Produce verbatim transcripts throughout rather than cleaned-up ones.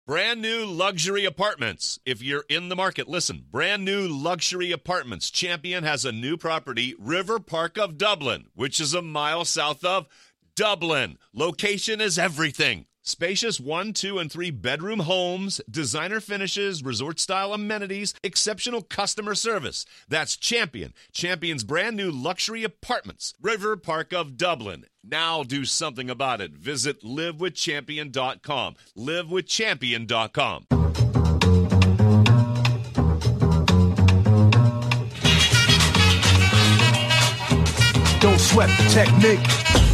Brand new luxury apartments. If you're in the market, listen. Brand new luxury apartments. Champion has a new property, River Park of Dublin, which is a mile south of Dublin. Location is everything. Spacious one, two, and three bedroom homes, designer finishes, resort-style amenities, exceptional customer service. That's Champion. Champion's brand new luxury apartments. River Park of Dublin. Now do something about it. Visit live with champion dot com. live with champion dot com. Don't sweat the technique.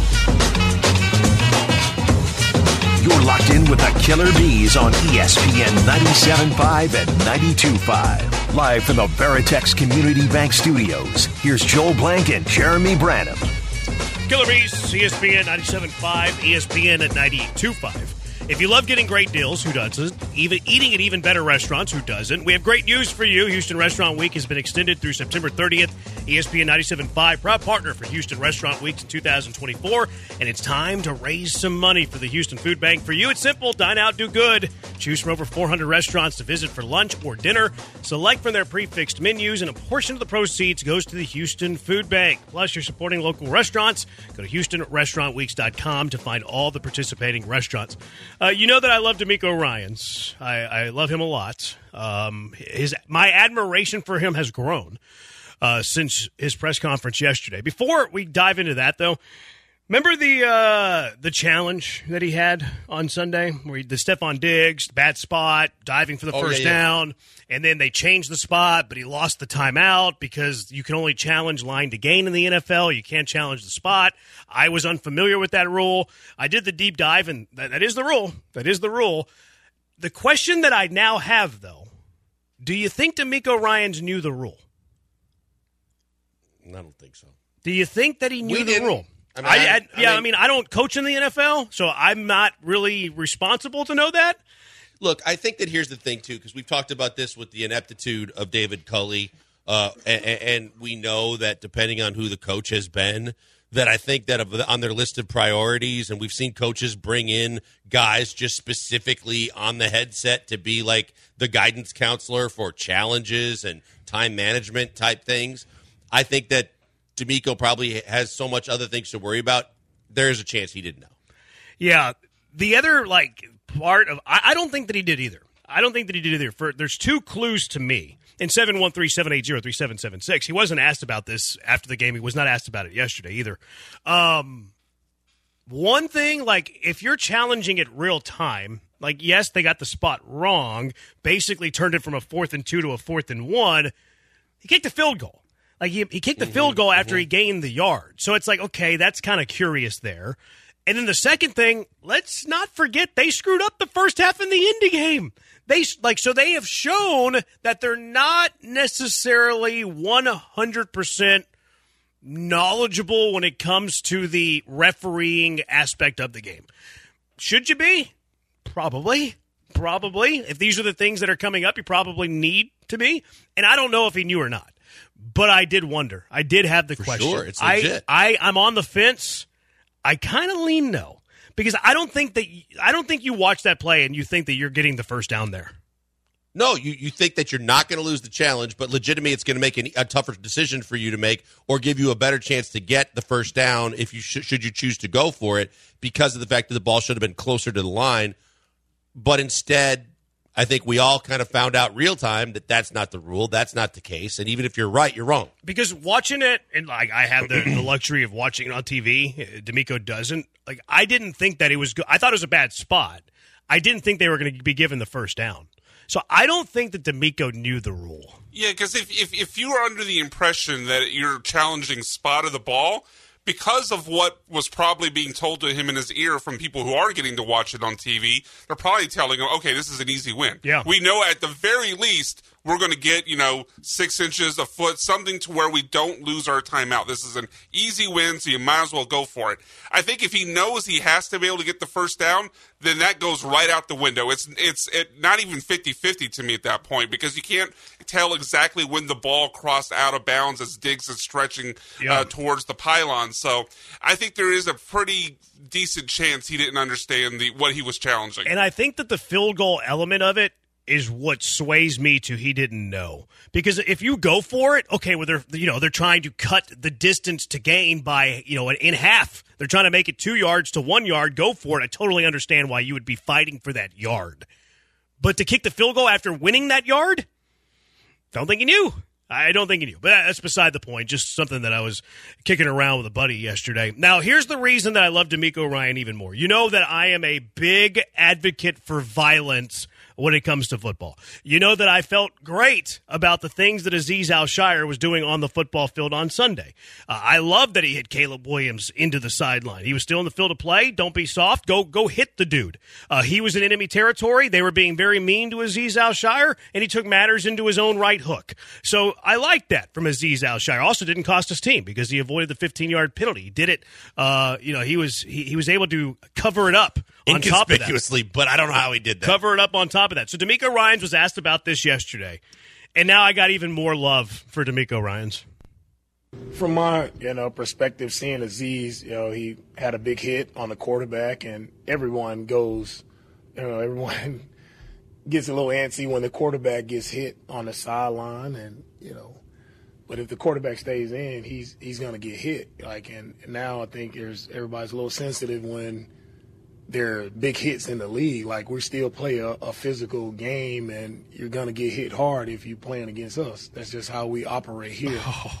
You're locked in with the Killer Bees on E S P N ninety-seven point five and ninety-two point five. Live from the Veritex Community Bank Studios, here's Joel Blank and Jeremy Branham. Killer Bees, E S P N ninety-seven point five, E S P N at ninety-two point five. If you love getting great deals, who doesn't? Even eating at even better restaurants, who doesn't? We have great news for you. Houston Restaurant Week has been extended through September thirtieth. E S P N ninety-seven point five, proud partner for Houston Restaurant Week in two thousand twenty-four. And it's time to raise some money for the Houston Food Bank. For you, it's simple. Dine out, do good. Choose from over four hundred restaurants to visit for lunch or dinner. Select from their prefixed menus, and a portion of the proceeds goes to the Houston Food Bank. Plus, you're supporting local restaurants. Go to houston restaurant weeks dot com to find all the participating restaurants. Uh, you know that I love D'Amico Ryans. I, I love him a lot. Um, his my admiration for him has grown uh, since his press conference yesterday. Before we dive into that, though, remember the uh, the challenge that he had on Sunday, where he, the Stephon Diggs, bad spot, diving for the oh, first yeah, yeah. down, and then they changed the spot, but he lost the timeout because you can only challenge line to gain in the N F L. You can't challenge the spot. I was unfamiliar with that rule. I did the deep dive, and that, that is the rule. That is the rule. The question that I now have, though, do you think D'Amico Ryans knew the rule? I don't think so. Do you think that he knew We the didn't. rule? I mean, I, I, I- I yeah, mean- I mean, I don't coach in the N F L, so I'm not really responsible to know that. Look, I think that here's the thing, too, because we've talked about this with the ineptitude of David Culley, uh, and, and we know that depending on who the coach has been, that I think that on their list of priorities, and we've seen coaches bring in guys just specifically on the headset to be like the guidance counselor for challenges and time management type things. I think that D'Amico probably has so much other things to worry about. There's a chance he didn't know. Yeah, the other like part of I, I don't think that he did either. I don't think that he did either. For there's two clues to me. In seven one three, seven eight zero, three seven seven six. He wasn't asked about this after the game. He was not asked about it yesterday either. Um, one thing, like, if you're challenging it real time, like, yes, they got the spot wrong, basically turned it from a fourth and two to a fourth and one. He kicked a field goal. Like, he, he kicked the mm-hmm, field goal after mm-hmm. he gained the yard. So it's like, okay, that's kind of curious there. And then the second thing, let's not forget they screwed up the first half in the Indy game. They like so they have shown that they're not necessarily one hundred percent knowledgeable when it comes to the refereeing aspect of the game. Should you be? Probably. Probably. If these are the things that are coming up, you probably need to be. And I don't know if he knew or not. But I did wonder. I did have the For question. sure, it's legit. I, I I'm on the fence. I kind of lean no. Because I don't think that I don't think you watch that play and you think that you're getting the first down there. No, you, you think that you're not going to lose the challenge, but legitimately it's going to make an, a tougher decision for you to make or give you a better chance to get the first down if you sh- should you choose to go for it because of the fact that the ball should have been closer to the line. But instead, I think we all kind of found out real time that that's not the rule. That's not the case. And even if you're right, you're wrong. Because watching it, and like I have the, the luxury of watching it on T V, D'Amico doesn't. Like I didn't think that it was good. I thought it was a bad spot. I didn't think they were going to be given the first down. So I don't think that D'Amico knew the rule. Yeah, because if, if, if you were under the impression that you're challenging spot of the ball, because of what was probably being told to him in his ear from people who are getting to watch it on T V, they're probably telling him, okay, this is an easy win. Yeah. We know at the very least we're going to get, you know, six inches, a foot, something to where we don't lose our timeout. This is an easy win, so you might as well go for it. I think if he knows he has to be able to get the first down, then that goes right out the window. It's it's it, not even fifty-fifty to me at that point because you can't tell exactly when the ball crossed out of bounds as Diggs is stretching yeah. uh, towards the pylon. So I think there is a pretty decent chance he didn't understand the what he was challenging. And I think that the field goal element of it is what sways me to he didn't know. Because if you go for it, okay, well, they're, you know, they're trying to cut the distance to gain by, you know, in half. They're trying to make it two yards to one yard. Go for it. I totally understand why you would be fighting for that yard. But to kick the field goal after winning that yard? Don't think he knew. I don't think he knew. But that's beside the point. Just something that I was kicking around with a buddy yesterday. Now, here's the reason that I love DeMeco Ryan even more. You know that I am a big advocate for violence when it comes to football. You know that I felt great about the things that Azeez Al-Shaair was doing on the football field on Sunday. Uh, I love that he hit Caleb Williams into the sideline. He was still in the field of play. Don't be soft. Go go hit the dude. Uh, he was in enemy territory. They were being very mean to Azeez Al-Shaair, and he took matters into his own right hook. So I like that from Azeez Al-Shaair. Also didn't cost his team because he avoided the fifteen-yard penalty. He did it. Uh, you know, he was he, he was able to cover it up on top of that. Inconspicuously, but I don't know how he did that. Cover it up on top of that. So DeMeco Ryans was asked about this yesterday, and now I got even more love for DeMeco Ryans. From my, you know, perspective, seeing Azeez, you know, he had a big hit on the quarterback, and everyone goes, you know, everyone gets a little antsy when the quarterback gets hit on the sideline, and you know, but if the quarterback stays in, he's he's gonna get hit. Like, and, and now I think there's everybody's a little sensitive when there are big hits in the league. Like, we still play a, a physical game, and you're going to get hit hard if you're playing against us. That's just how we operate here. Oh,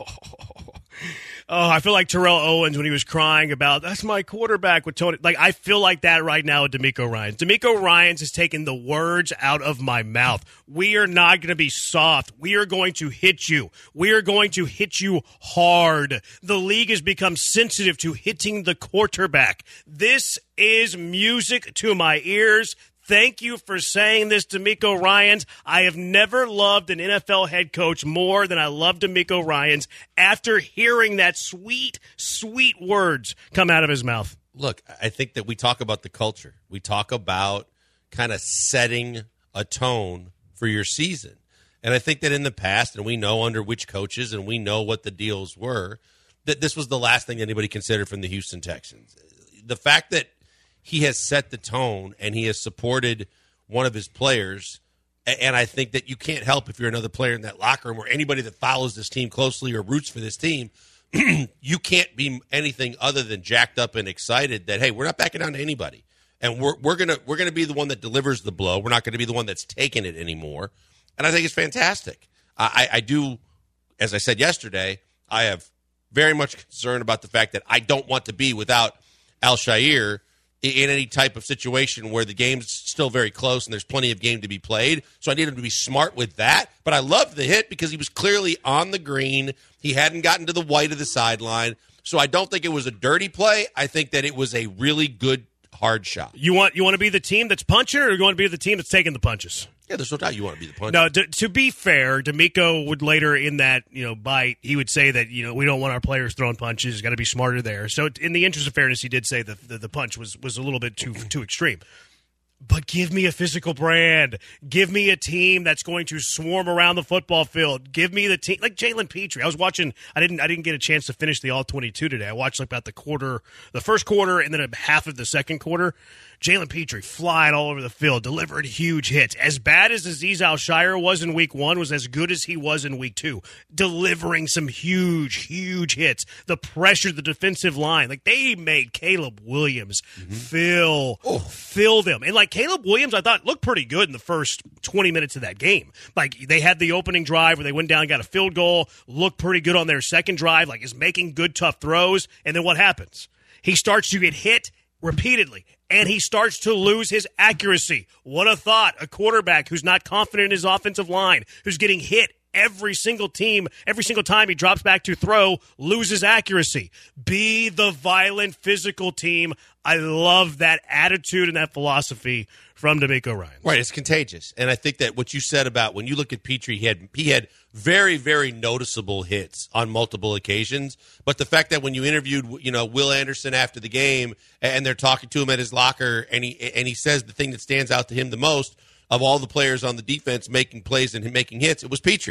oh I feel like Terrell Owens when he was crying about, that's my quarterback with Tony. Like, I feel like that right now with DeMeco Ryans. DeMeco Ryans has taken the words out of my mouth. We are not going to be soft. We are going to hit you. We are going to hit you hard. The league has become sensitive to hitting the quarterback. This is music to my ears. Thank you for saying this, DeMeco Ryans. I have never loved an N F L head coach more than I love DeMeco Ryans after hearing that sweet, sweet words come out of his mouth. Look, I think that we talk about the culture. We talk about kind of setting a tone for your season. And I think that in the past, and we know under which coaches, and we know what the deals were, that this was the last thing anybody considered from the Houston Texans. The fact that he has set the tone and he has supported one of his players. And I think that you can't help if you're another player in that locker room or anybody that follows this team closely or roots for this team. You can't be anything other than jacked up and excited that, hey, we're not backing down to anybody. And we're we're gonna we're gonna be the one that delivers the blow. We're not gonna be the one that's taking it anymore. And I think it's fantastic. I, I do, as I said yesterday, I have very much concern about the fact that I don't want to be without Al-Shaair in any type of situation where the game's still very close and there's plenty of game to be played. So I need him to be smart with that. But I loved the hit because he was clearly on the green. He hadn't gotten to the white of the sideline. So I don't think it was a dirty play. I think that it was a really good, hard shot. You want you want to be the team that's punching, or you want to be the team that's taking the punches? Yeah, there's no doubt you want to be the puncher. No, to, to be fair, DeMeco would later in that you know bite, he would say that you know we don't want our players throwing punches. It's got to be smarter there. So in the interest of fairness, he did say that the, the punch was was a little bit too too extreme. But give me a physical brand. Give me a team that's going to swarm around the football field. Give me the team like Jalen Petrie. I was watching. I didn't. I didn't get a chance to finish the all twenty-two today. I watched like about the quarter, the first quarter, and then a half of the second quarter. Jalen Petrie flying all over the field, delivered huge hits. As bad as Azeez Al-Shaair was in week one, was as good as he was in week two, delivering some huge, huge hits. The pressure, the defensive line, like they made Caleb Williams mm-hmm. fill, oh. fill them. And like Caleb Williams, I thought looked pretty good in the first twenty minutes of that game. Like they had the opening drive where they went down and got a field goal, looked pretty good on their second drive, like is making good, tough throws. And then what happens? He starts to get hit repeatedly, and he starts to lose his accuracy. What a thought. A quarterback who's not confident in his offensive line, who's getting hit every single team, every single time he drops back to throw, loses accuracy. Be the violent, physical team. I love that attitude and that philosophy from DeMeco Ryans. Right, it's contagious. And I think that what you said about when you look at Petrie, he had he had very, very noticeable hits on multiple occasions. But the fact that when you interviewed, you know, Will Anderson after the game and they're talking to him at his locker and he and he says the thing that stands out to him the most of all the players on the defense making plays and making hits, it was Petrie.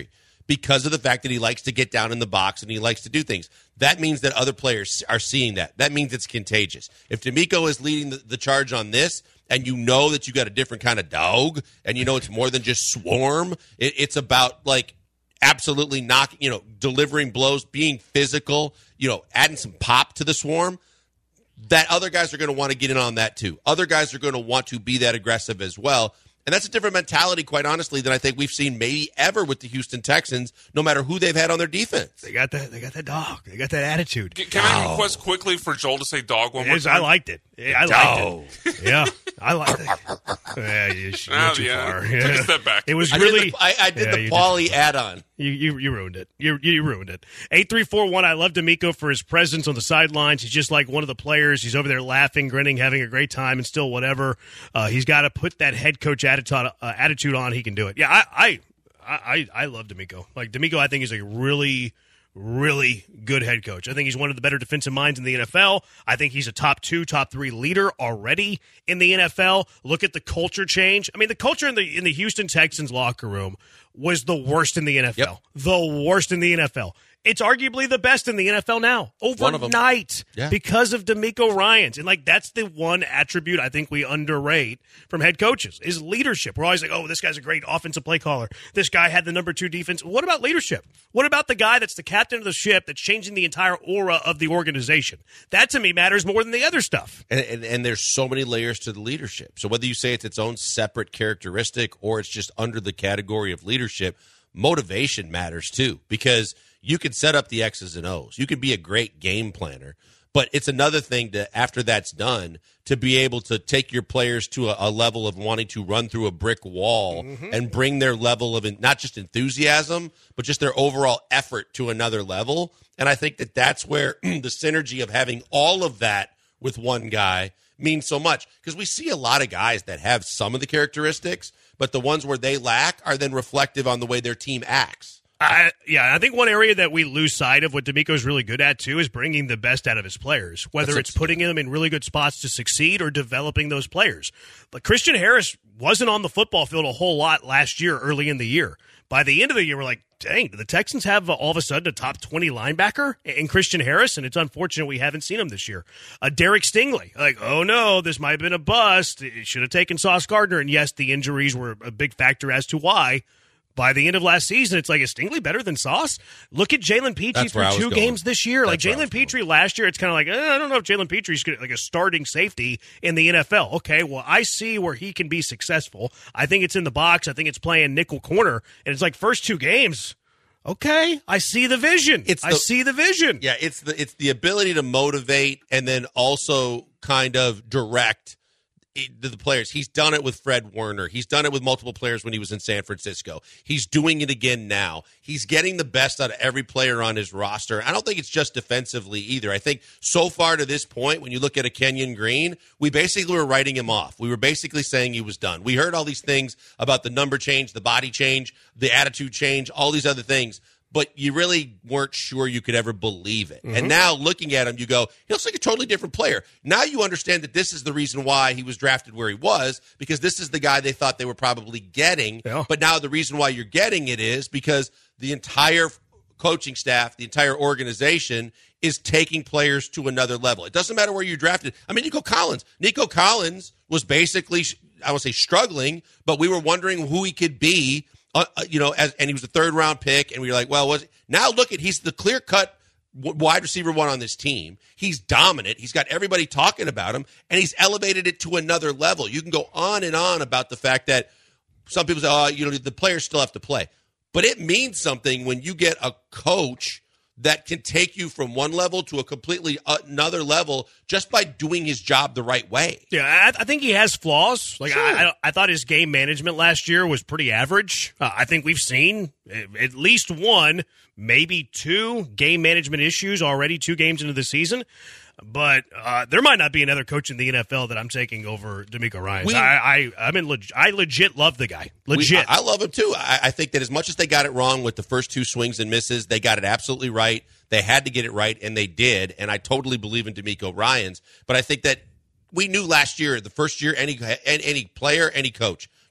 because of the fact that he likes to get down in the box and he likes to do things. That means that other players are seeing that. That means it's contagious. If DeMeco is leading the, the charge on this, and you know that you got a different kind of dog, and you know it's more than just swarm, it, it's about, like, absolutely knocking, you know, delivering blows, being physical, you know, adding some pop to the swarm, that other guys are going to want to get in on that too. Other guys are going to want to be that aggressive as well. And that's a different mentality, quite honestly, than I think we've seen maybe ever with the Houston Texans, no matter who they've had on their defense. They got that. They got that dog. They got that attitude. Can, can I request quickly for Joel to say dog one It more is, time? I liked it. Yeah, I liked it. Yeah, I liked it. Yeah, you you Oh, went too yeah. far. Took Yeah. a step back. It was I really. did the, I, I did Yeah, the you Paulie add-on. You, you you ruined it. You you ruined it. Eight three four one. I love DeMeco for his presence on the sidelines. He's just like one of the players. He's over there laughing, grinning, having a great time, and still whatever. Uh, he's got to put that head coach attitude uh, attitude on. He can do it. Yeah, I I I, I love DeMeco. Like DeMeco, I think is a really. Really good head coach. I think he's one of the better defensive minds in the N F L. I think he's a top two, top three leader already in the N F L. Look at the culture change. I mean, the culture in the in the Houston Texans locker room was the worst in the N F L. Yep. The worst in the N F L. It's arguably the best in the N F L now. One of 'em. Overnight. Yeah. Because of DeMeco Ryans. And, like, that's the one attribute I think we underrate from head coaches is leadership. We're always like, oh, this guy's a great offensive play caller. This guy had the number two defense. What about leadership? What about the guy that's the captain of the ship that's changing the entire aura of the organization? That, to me, matters more than the other stuff. And, and, and there's so many layers to the leadership. So whether you say it's its own separate characteristic or it's just under the category of leadership, motivation matters too, because you can set up the X's and O's. You can be a great game planner, but it's another thing to, after that's done, to be able to take your players to a, a level of wanting to run through a brick wall mm-hmm. and bring their level of in, not just enthusiasm, but just their overall effort to another level. And I think that that's where the synergy of having all of that with one guy means so much, because we see a lot of guys that have some of the characteristics, but the ones where they lack are then reflective on the way their team acts. I, yeah, I think one area that we lose sight of what DeMeco's really good at, too, is bringing the best out of his players, whether That's it's putting them in really good spots to succeed or developing those players. But Christian Harris wasn't on the football field a whole lot last year, early in the year. By the end of the year, we're like, dang, do the Texans have uh, all of a sudden a top twenty linebacker in Christian Harris? And it's unfortunate we haven't seen him this year. Uh, Derek Stingley, like, oh, no, this might have been a bust. It should have taken Sauce Gardner. And, yes, the injuries were a big factor as to why. By the end of last season, it's like, is Stingley better than Sauce? Look at Jalen Petrie for two games this year. That's like Jalen Petrie last year, it's kind of like, eh, I don't know if Jalen Petrie's gonna, like a starting safety in the N F L. Okay, well, I see where he can be successful. I think it's in the box. I think it's playing nickel corner. And it's like first two games, okay, I see the vision. It's I the, see the vision. Yeah, it's the it's the ability to motivate and then also kind of direct the players. He's done it with Fred Warner. He's done it with multiple players when he was in San Francisco. He's doing it again now. He's getting the best out of every player on his roster. I don't think it's just defensively either. I think so far to this point, when you look at a Kenyon Green, we basically were writing him off. We were basically saying he was done. We heard all these things about the number change, the body change, the attitude change, all these other things, but you really weren't sure you could ever believe it. Mm-hmm. And now looking at him, you go, he looks like a totally different player. Now you understand that this is the reason why he was drafted where he was, because this is the guy they thought they were probably getting. Yeah. But now the reason why you're getting it is because the entire coaching staff, the entire organization is taking players to another level. It doesn't matter where you're drafted. I mean, Nico Collins. Nico Collins was basically, I would say, struggling, but we were wondering who he could be. Uh, you know, as, and he was a third round pick, and we were like, well, was now look at he's the clear cut wide receiver one on this team. He's dominant. He's got everybody talking about him, and he's elevated it to another level. You can go on and on about the fact that some people say, oh, you know, the players still have to play, but it means something when you get a coach that can take you from one level to a completely another level just by doing his job the right way. Yeah, I, I think he has flaws. Like Sure. I, I, I thought his game management last year was pretty average. Uh, I think we've seen at least one, maybe two game management issues already, two games into the season. But uh, there might not be another coach in the N F L that I'm taking over DeMeco Ryans. We, I, I, I mean, leg- I legit love the guy. Legit. We, I, I love him too. I, I think that as much as they got it wrong with the first two swings and misses, they got it absolutely right. They had to get it right, and they did. And I totally believe in DeMeco Ryans. But I think that we knew last year, the first year, any any player, any coach,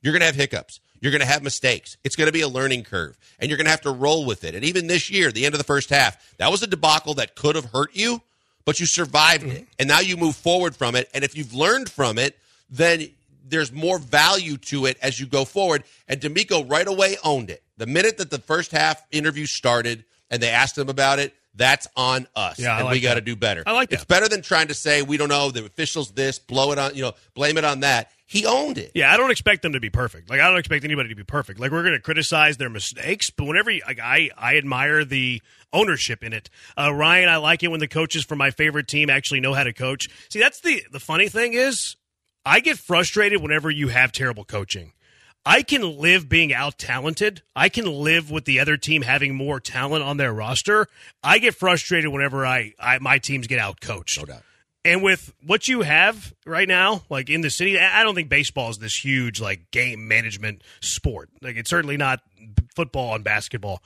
You're going to have hiccups. You're going to have mistakes. It's going to be a learning curve, and you're going to have to roll with it. And even this year, the end of the first half, that was a debacle that could have hurt you, but you survived mm-hmm. it. And now you move forward from it. And if you've learned from it, then there's more value to it as you go forward. And DeMeco right away owned it. The minute that the first half interview started and they asked him about it, that's on us, yeah, and like we got to that. do better. I like that. It's better than trying to say, we don't know, the officials this, blow it on, you know, blame it on that. He owned it. Yeah, I don't expect them to be perfect. Like, I don't expect anybody to be perfect. Like, we're going to criticize their mistakes, but whenever you, like, I, I admire the ownership in it. Uh, Ryan, I like it when the coaches from my favorite team actually know how to coach. See, that's the, the funny thing is, I get frustrated whenever you have terrible coaching. I can live being out-talented. I can live with the other team having more talent on their roster. I get frustrated whenever I, I my teams get out-coached. No doubt. And with what you have right now, like in the city, I don't think baseball is this huge like game management sport. Like it's certainly not football and basketball.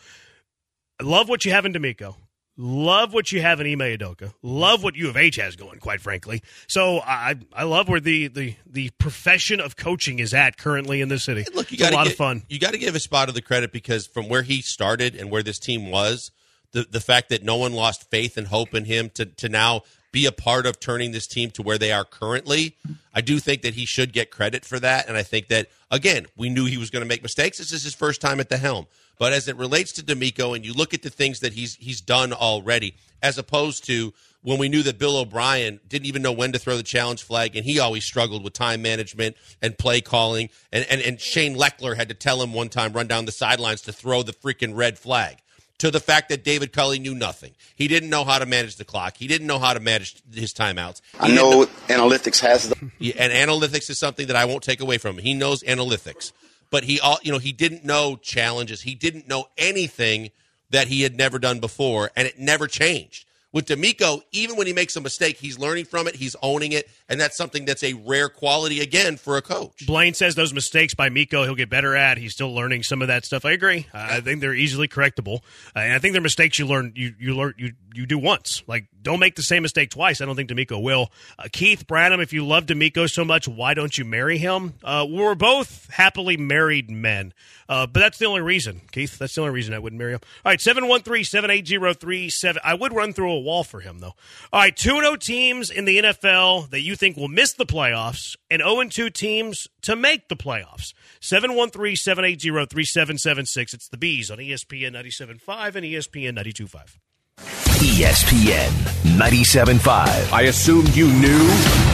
I love what you have in DeMeco. Love what you have in Ime Udoka. Love what U of H has going, quite frankly. So I I love where the, the, the profession of coaching is at currently in this city. Hey, look, you it's a lot get, of fun. You got to give Espada the credit because from where he started and where this team was, the the fact that no one lost faith and hope in him to to now be a part of turning this team to where they are currently, I do think that he should get credit for that. And I think that, again, we knew he was going to make mistakes. This is his first time at the helm. But as it relates to DeMeco, and you look at the things that he's he's done already, as opposed to when we knew that Bill O'Brien didn't even know when to throw the challenge flag, and he always struggled with time management and play calling, and, and, and Shane Leckler had to tell him one time, run down the sidelines to throw the freaking red flag, to the fact that David Culley knew nothing. He didn't know how to manage the clock. He didn't know how to manage his timeouts. He I know, know analytics has them. And analytics is something that I won't take away from him. He knows analytics. But he, all you know, he didn't know challenges. He didn't know anything that he had never done before, and it never changed. With DeMeco, even when he makes a mistake, he's learning from it, he's owning it, and that's something that's a rare quality, again, for a coach. Blaine says those mistakes by Miko he'll get better at. He's still learning some of that stuff. I agree. I think they're easily correctable. Uh, and I think they're mistakes you learn you you learn you you do once. Like, don't make the same mistake twice. I don't think DeMeco will. Uh, Keith Branham, if you love DeMeco so much, why don't you marry him? Uh, we're both happily married men. Uh, but that's the only reason, Keith. That's the only reason I wouldn't marry him. All right, seven one three, seven eight zero, three seven. I would run through a wall for him, though. All right, two and oh teams in the N F L that you think will miss the playoffs, and oh and two teams to make the playoffs. seven one three, seven eight zero, three seven seven six. It's the Bees on E S P N ninety-seven point five and E S P N ninety-two point five. E S P N ninety-seven point five. I assumed you knew.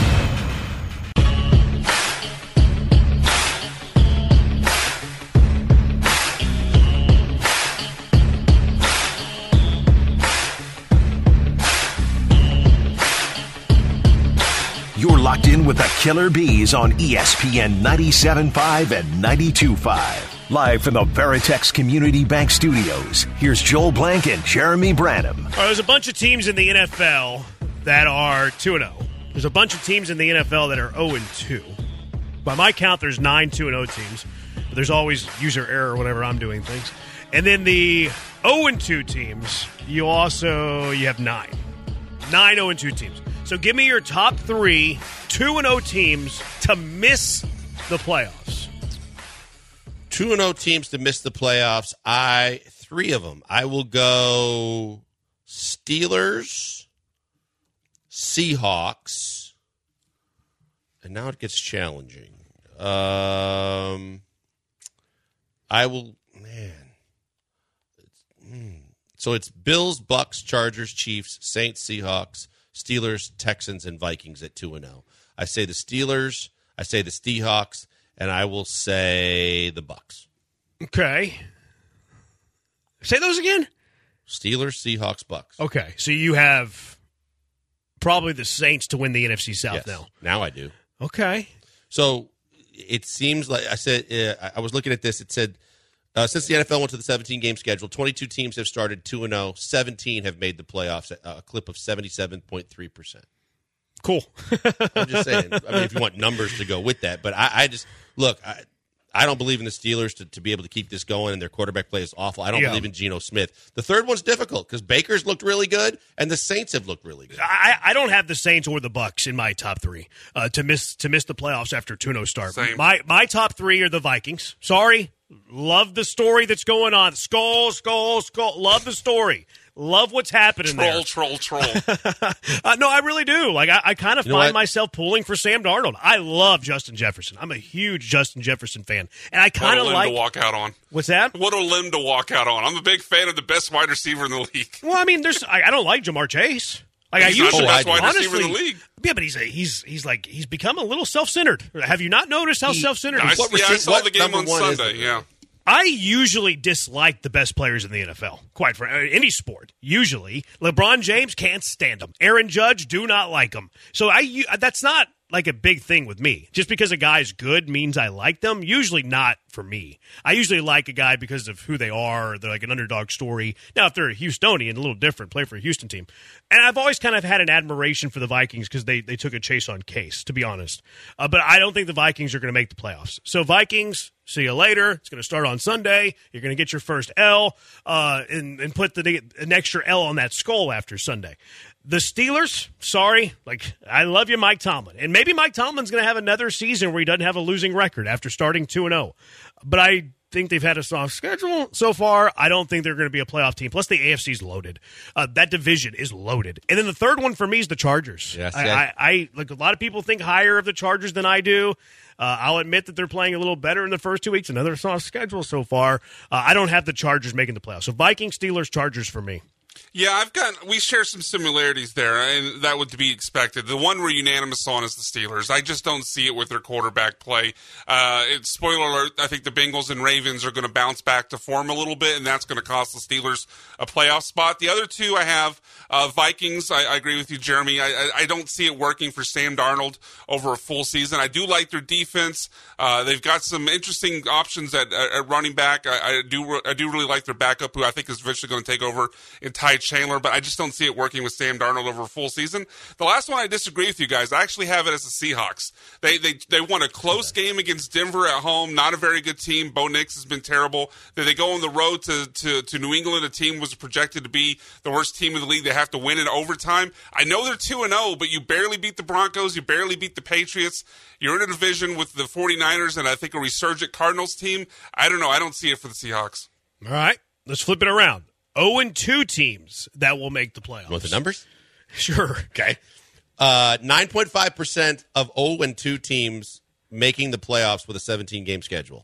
You're locked in with the Killer Bees on E S P N ninety-seven point five and ninety-two point five. Live from the Veritex Community Bank Studios, here's Joel Blank and Jeremy Branham. All right, there's a bunch of teams in the N F L that are two and oh. There's a bunch of teams in the N F L that are oh and two. By my count, there's nine two and oh teams. But there's always user error whenever I'm doing things. And then the oh and two teams, you also you have nine. Nine oh and two teams. So give me your top three two and oh teams to miss the playoffs. Two and oh teams to miss the playoffs. I three of them. I will go Steelers, Seahawks, and now it gets challenging. Um, I will, man. It's, mm. So it's Bills, Bucks, Chargers, Chiefs, Saints, Seahawks, Steelers, Texans, and Vikings at two and oh. I say the Steelers, I say the Seahawks, and I will say the Bucks. Okay. Say those again? Steelers, Seahawks, Bucks. Okay. So you have probably the Saints to win the N F C South yes. now. Now I do. Okay. So it seems like I said, uh, I was looking at this. It said, uh, since the N F L went to the seventeen-game schedule, twenty-two teams have started two and oh. seventeen have made the playoffs, a clip of seventy-seven point three percent. Cool. I'm just saying. I mean, if you want numbers to go with that. But I, I just, look, I, I don't believe in the Steelers to, to be able to keep this going, and their quarterback play is awful. I don't Yeah. believe in Geno Smith. The third one's difficult because Baker's looked really good, and the Saints have looked really good. I, I don't have the Saints or the Bucks in my top three uh, to miss to miss the playoffs after a two oh start. Same. My my top three are the Vikings. Sorry, love the story that's going on. Skull, skull, skull. Love the story. Love what's happening Troll, there. troll, troll. Uh, no, I really do. Like I, I kind of You know find what? myself pulling for Sam Darnold. I love Justin Jefferson. I'm a huge Justin Jefferson fan, and I What kind a of limb like to walk out on. what's that? What a limb to walk out on. I'm a big fan of the best wide receiver in the league. Well, I mean, there's I, I don't like Jamar Chase. Like He's I not the usually, best wide honestly, receiver in the league. Yeah, but he's a, he's he's like he's become a little self-centered. Have you not noticed how He- self-centered? I, he is? What yeah, I receiver- saw what the game number on one is Sunday. it? Yeah. I usually dislike the best players in the N F L, quite frankly, any sport. Usually, LeBron James can't stand him. Aaron Judge do not like him. So I u- that's not like a big thing with me. Just because a guy's good means I like them. Usually not for me. I usually like a guy because of who they are. Or they're like an underdog story. Now, if they're a Houstonian, a little different, play for a Houston team. And I've always kind of had an admiration for the Vikings because they, they took a chase on Case, to be honest. Uh, but I don't think the Vikings are going to make the playoffs. So Vikings, see you later. It's going to start on Sunday. You're going to get your first L uh, and, and put the, an extra L on that skull after Sunday. The Steelers, sorry, like I love you, Mike Tomlin. And maybe Mike Tomlin's going to have another season where he doesn't have a losing record after starting two and oh. But I think they've had a soft schedule so far. I don't think they're going to be a playoff team. Plus, the A F C's loaded. Uh, that division is loaded. And then the third one for me is the Chargers. Yes, I, yes. I, I like a lot of people think higher of the Chargers than I do. Uh, I'll admit that they're playing a little better in the first two weeks. Another soft schedule so far. Uh, I don't have the Chargers making the playoffs. So Vikings, Steelers, Chargers for me. Yeah, I've got. We share some similarities there, and that would be expected. The one we're unanimous on is the Steelers. I just don't see it with their quarterback play. Uh, it, spoiler alert: I think the Bengals and Ravens are going to bounce back to form a little bit, and that's going to cost the Steelers a playoff spot. The other two I have uh, Vikings. I, I agree with you, Jeremy. I, I, I don't see it working for Sam Darnold over a full season. I do like their defense. Uh, they've got some interesting options at, at running back. I, I do. I do really like their backup, who I think is eventually going to take over in Ty Chandler, but I just don't see it working with Sam Darnold over a full season. The last one, I disagree with you guys. I actually have it as the Seahawks. They they they won a close game against Denver at home, not a very good team. Bo Nix has been terrible. Then they go on the road to, to, to New England, a team was projected to be the worst team in the league. They have to win in overtime. I know they're two and oh, but you barely beat the Broncos. You barely beat the Patriots. You're in a division with the 49ers and I think a resurgent Cardinals team. I don't know. I don't see it for the Seahawks. All right, let's flip it around. oh and two teams that will make the playoffs. You want the numbers? Sure. Okay. Uh, nine point five percent of oh and two teams making the playoffs with a seventeen-game schedule.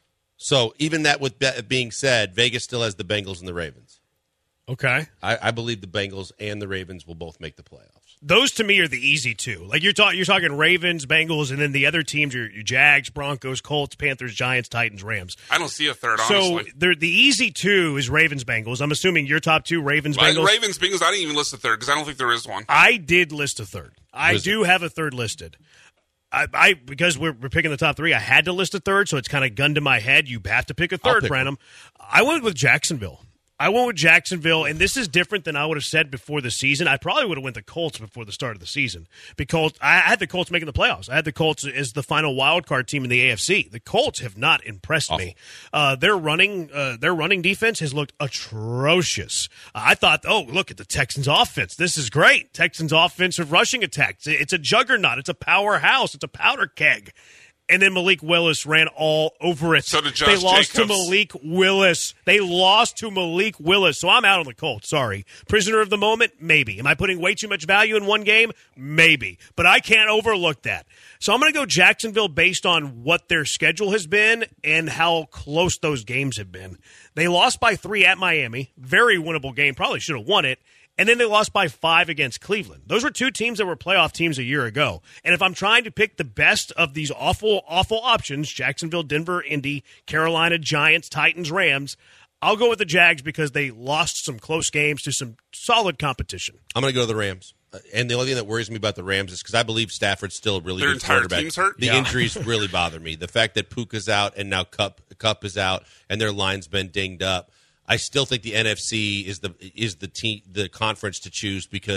So even that with be- being said, Vegas still has the Bengals and the Ravens. Okay. I, I believe the Bengals and the Ravens will both make the playoffs. Those to me are the easy two. Like you're talking, you're talking Ravens, Bengals, and then the other teams are your Jags, Broncos, Colts, Panthers, Giants, Titans, Rams. I don't see a third, So honestly. they're, the easy two is Ravens, Bengals. I'm assuming your top two Ravens, I- Bengals. Ravens, Bengals, I didn't even list a third because I don't think there is one. I did list a third. I is do have a third listed. I, I because we're, we're picking the top three. I had to list a third, so it's kind of gun to my head. You have to pick a I'll third, pick Branham. I went with Jacksonville. I went with Jacksonville, and this is different than I would have said before the season. I probably would have went the Colts before the start of the season because I had the Colts making the playoffs. I had the Colts as the final wild card team in the A F C. The Colts have not impressed Awful. me. Uh, their running, uh, their running defense has looked atrocious. Uh, I thought, oh, look at the Texans' offense. This is great. Texans' offensive rushing attack. It's a, it's a juggernaut. It's a powerhouse. It's a powder keg. And then Malik Willis ran all over it. So did Josh They lost Jacobs. to Malik Willis. They lost to Malik Willis. So I'm out on the Colts. Sorry. Prisoner of the moment? Maybe. Am I putting way too much value in one game? Maybe. But I can't overlook that. So I'm going to go Jacksonville based on what their schedule has been and how close those games have been. They lost by three at Miami. Very winnable game. Probably should have won it. And then they lost by five against Cleveland. Those were two teams that were playoff teams a year ago. And if I'm trying to pick the best of these awful, awful options, Jacksonville, Denver, Indy, Carolina, Giants, Titans, Rams, I'll go with the Jags because they lost some close games to some solid competition. I'm going to go to the Rams. Uh, And the only thing that worries me about the Rams is because I believe Stafford's still a really Their good entire quarterback. team's hurt? The Yeah. injuries really bother me. The fact that Puka's out and now Cup Cup is out and their line's been dinged up. I still think the N F C is the is the team the conference to choose because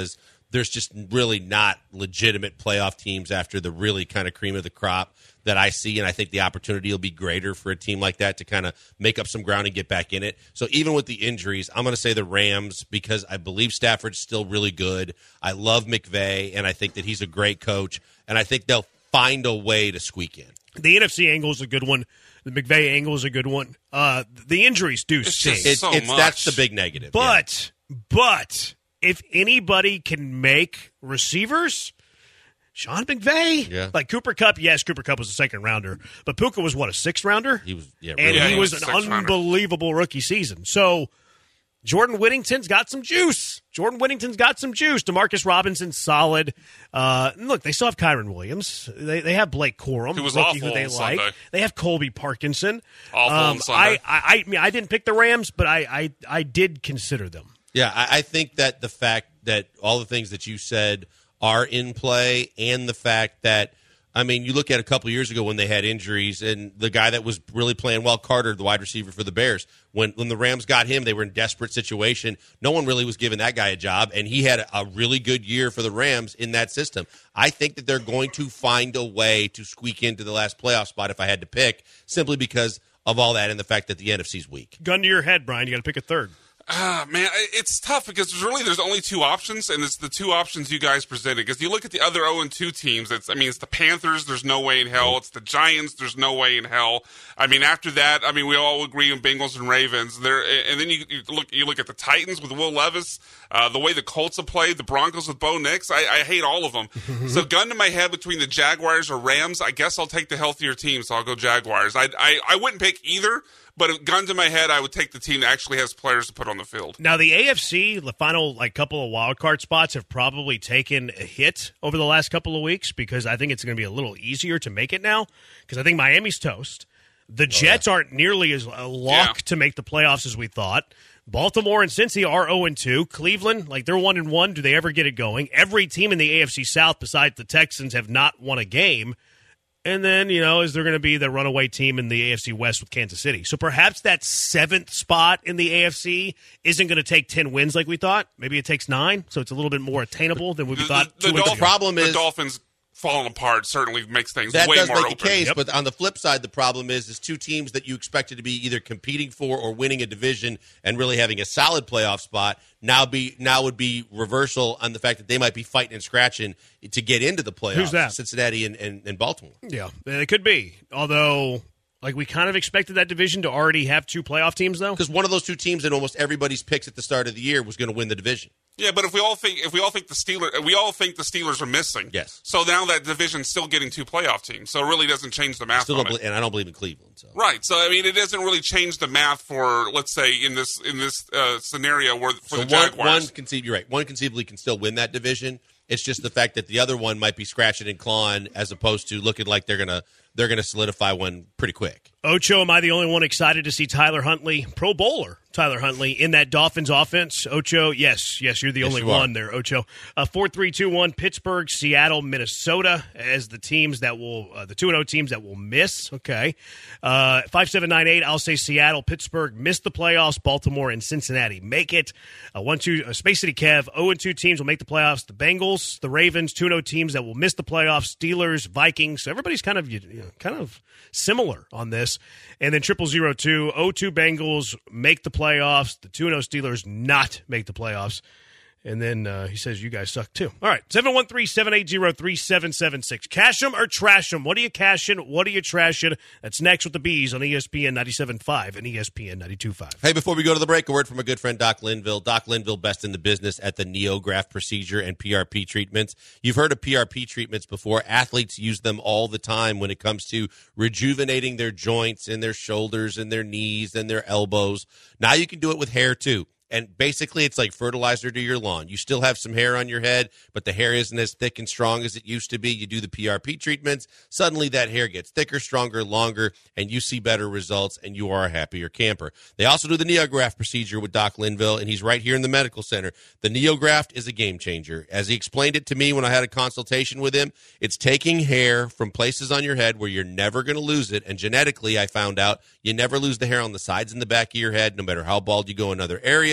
there's just really not legitimate playoff teams after the really kind of cream of the crop that I see, and I think the opportunity will be greater for a team like that to kind of make up some ground and get back in it. So even with the injuries, I'm going to say the Rams because I believe Stafford's still really good. I love McVay, and I think that he's a great coach, and I think they'll find a way to squeak in. The N F C angle is a good one. The McVay angle is a good one. Uh, the injuries do It's stink. just It's, so it's much. That's the big negative. But, but, if anybody can make receivers, Sean McVay. Yeah. Like Cooper Kupp, yes, Cooper Kupp was a second rounder, but Puka was what, a sixth rounder? He was, yeah, and really Yeah, he he was, was an a sixth rounder. unbelievable rookie season. So Jordan Whittington's got some juice. Jordan Whittington's got some juice. Demarcus Robinson's solid. Uh, and look, they still have Kyron Williams. They they have Blake Corum, Who was rookie awful who they on like. Sunday. They have Colby Parkinson. Awful um, on Sunday. I, I, I mean, I didn't pick the Rams, but I, I, I did consider them. Yeah, I, I think that the fact that all the things that you said are in play, and the fact that, I mean, you look at a couple of years ago when they had injuries, and the guy that was really playing well, Carter, the wide receiver for the Bears, when when the Rams got him, they were in desperate situation. No one really was giving that guy a job, and he had a, a really good year for the Rams in that system. I think that they're going to find a way to squeak into the last playoff spot if I had to pick, simply because of all that and the fact that the N F C's weak. Gun to your head, Brian. You got to pick a third. Ah, man, it's tough because there's really there's only two options, and it's the two options you guys presented. Because you look at the other oh and two teams, it's I mean, it's the Panthers, there's no way in hell. It's the Giants, there's no way in hell. I mean, after that, I mean, we all agree on Bengals and Ravens. There, and then you, you look you look at the Titans with Will Levis, uh, the way the Colts have played, the Broncos with Bo Nix. I, I hate all of them. So, gun to my head between the Jaguars or Rams, I guess I'll take the healthier team, so I'll go Jaguars. I I, I wouldn't pick either. But gun to my head, I would take the team that actually has players to put on the field. Now, the A F C, the final like couple of wild card spots have probably taken a hit over the last couple of weeks because I think it's going to be a little easier to make it now because I think Miami's toast. The Jets yeah. aren't nearly as a lock Yeah. to make the playoffs as we thought. Baltimore and Cincy are oh and two. Cleveland, like they're one and one. Do they ever get it going? Every team in the A F C South besides the Texans have not won a game. And then, you know, is there going to be the runaway team in the A F C West with Kansas City? So perhaps that seventh spot in the A F C isn't going to take ten wins like we thought. Maybe it takes nine, so it's a little bit more attainable than we The, thought. the, two the, weeks Dolphins, ago. problem the is- Dolphins falling apart certainly makes things That way does more make open. a case, Yep. but on the flip side, the problem is is two teams that you expected to be either competing for or winning a division and really having a solid playoff spot now be now would be reversal on the fact that they might be fighting and scratching to get into the playoffs. Who's that? Cincinnati and, and, and Baltimore. Yeah, it could be. Although, like we kind of expected that division to already have two playoff teams, though. Because one of those two teams in almost everybody's picks at the start of the year was going to win the division. Yeah, but if we all think if we all think the Steelers we all think the Steelers are missing. Yes. So now that division's still getting two playoff teams. So it really doesn't change the math Still on don't it. believe, and I don't believe in Cleveland. So. Right. So I mean, it doesn't really change the math for, let's say, in this in this uh, scenario where for So the one, Jaguars. one conceive, you're right. One conceivably can still win that division. It's just the fact that the other one might be scratching and clawing as opposed to looking like they're gonna they're gonna solidify one pretty quick. Ocho, am I the only one excited to see Tyler Huntley, Pro Bowler Tyler Huntley, in that Dolphins offense? Ocho, yes, yes, you're the Yes, only you are. one there, Ocho. Uh, four three two one, Pittsburgh, Seattle, Minnesota as the teams that will, uh, the two and oh teams that will miss. Okay. Uh, five seven nine eight, I'll say Seattle, Pittsburgh miss the playoffs, Baltimore and Cincinnati make it. Uh, one two, uh, Space City Kev, oh and two teams will make the playoffs. The Bengals, the Ravens, two and oh teams that will miss the playoffs, Steelers, Vikings. So everybody's kind of, you know, kind of similar on this. And then triple zero two, oh two Bengals make the playoffs. The two and oh Steelers not make the playoffs. And then uh, he says, you guys suck too. All right, seven one three, seven eight zero, three seven seven six. Cash them or trash them? What are you cashing? What are you trashing? That's next with the Bees on E S P N ninety-seven point five and E S P N ninety-two point five. Hey, before we go to the break, a word from a good friend, Doc Linville. Doc Linville, best in the business at the NeoGraft procedure and P R P treatments. You've heard of P R P treatments before. Athletes use them all the time when it comes to rejuvenating their joints and their shoulders and their knees and their elbows. Now you can do it with hair, too. And basically, it's like fertilizer to your lawn. You still have some hair on your head, but the hair isn't as thick and strong as it used to be. You do the P R P treatments. Suddenly, that hair gets thicker, stronger, longer, and you see better results, and you are a happier camper. They also do the NeoGraft procedure with Doc Linville, and he's right here in the medical center. The NeoGraft is a game changer. As he explained it to me when I had a consultation with him, it's taking hair from places on your head where you're never going to lose it, and genetically, I found out, you never lose the hair on the sides and the back of your head, no matter how bald you go in other areas.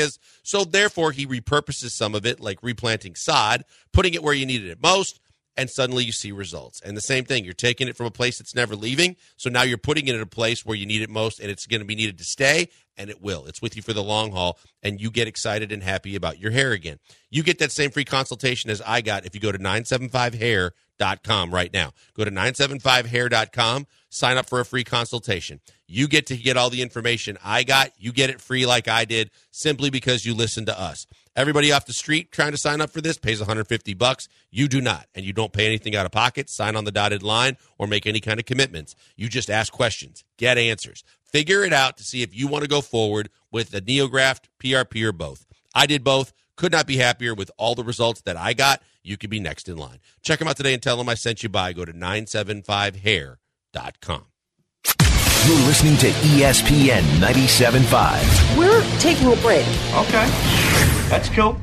areas. So therefore, he repurposes some of it, like replanting sod, putting it where you needed it most, and suddenly you see results. And the same thing, you're taking it from a place that's never leaving, so now you're putting it in a place where you need it most, and it's going to be needed to stay, and it will. It's with you for the long haul, and you get excited and happy about your hair again. You get that same free consultation as I got if you go to nine seven five hair dot com right now. Go to nine seven five hair dot com, sign up for a free consultation. You get to get all the information I got. You get it free like I did, simply because you listen to us. Everybody off the street trying to sign up for this pays one hundred fifty bucks. You do not, and you don't pay anything out of pocket, sign on the dotted line, or make any kind of commitments. You just ask questions, get answers, figure it out to see if you want to go forward with the NeoGraft, P R P, or both. I did both. Could not be happier with all the results that I got. You could be next in line. Check them out today and tell them I sent you by. Go to nine seven five hair dot com. You're listening to E S P N ninety-seven point five. We're taking a break. Okay. That's cool.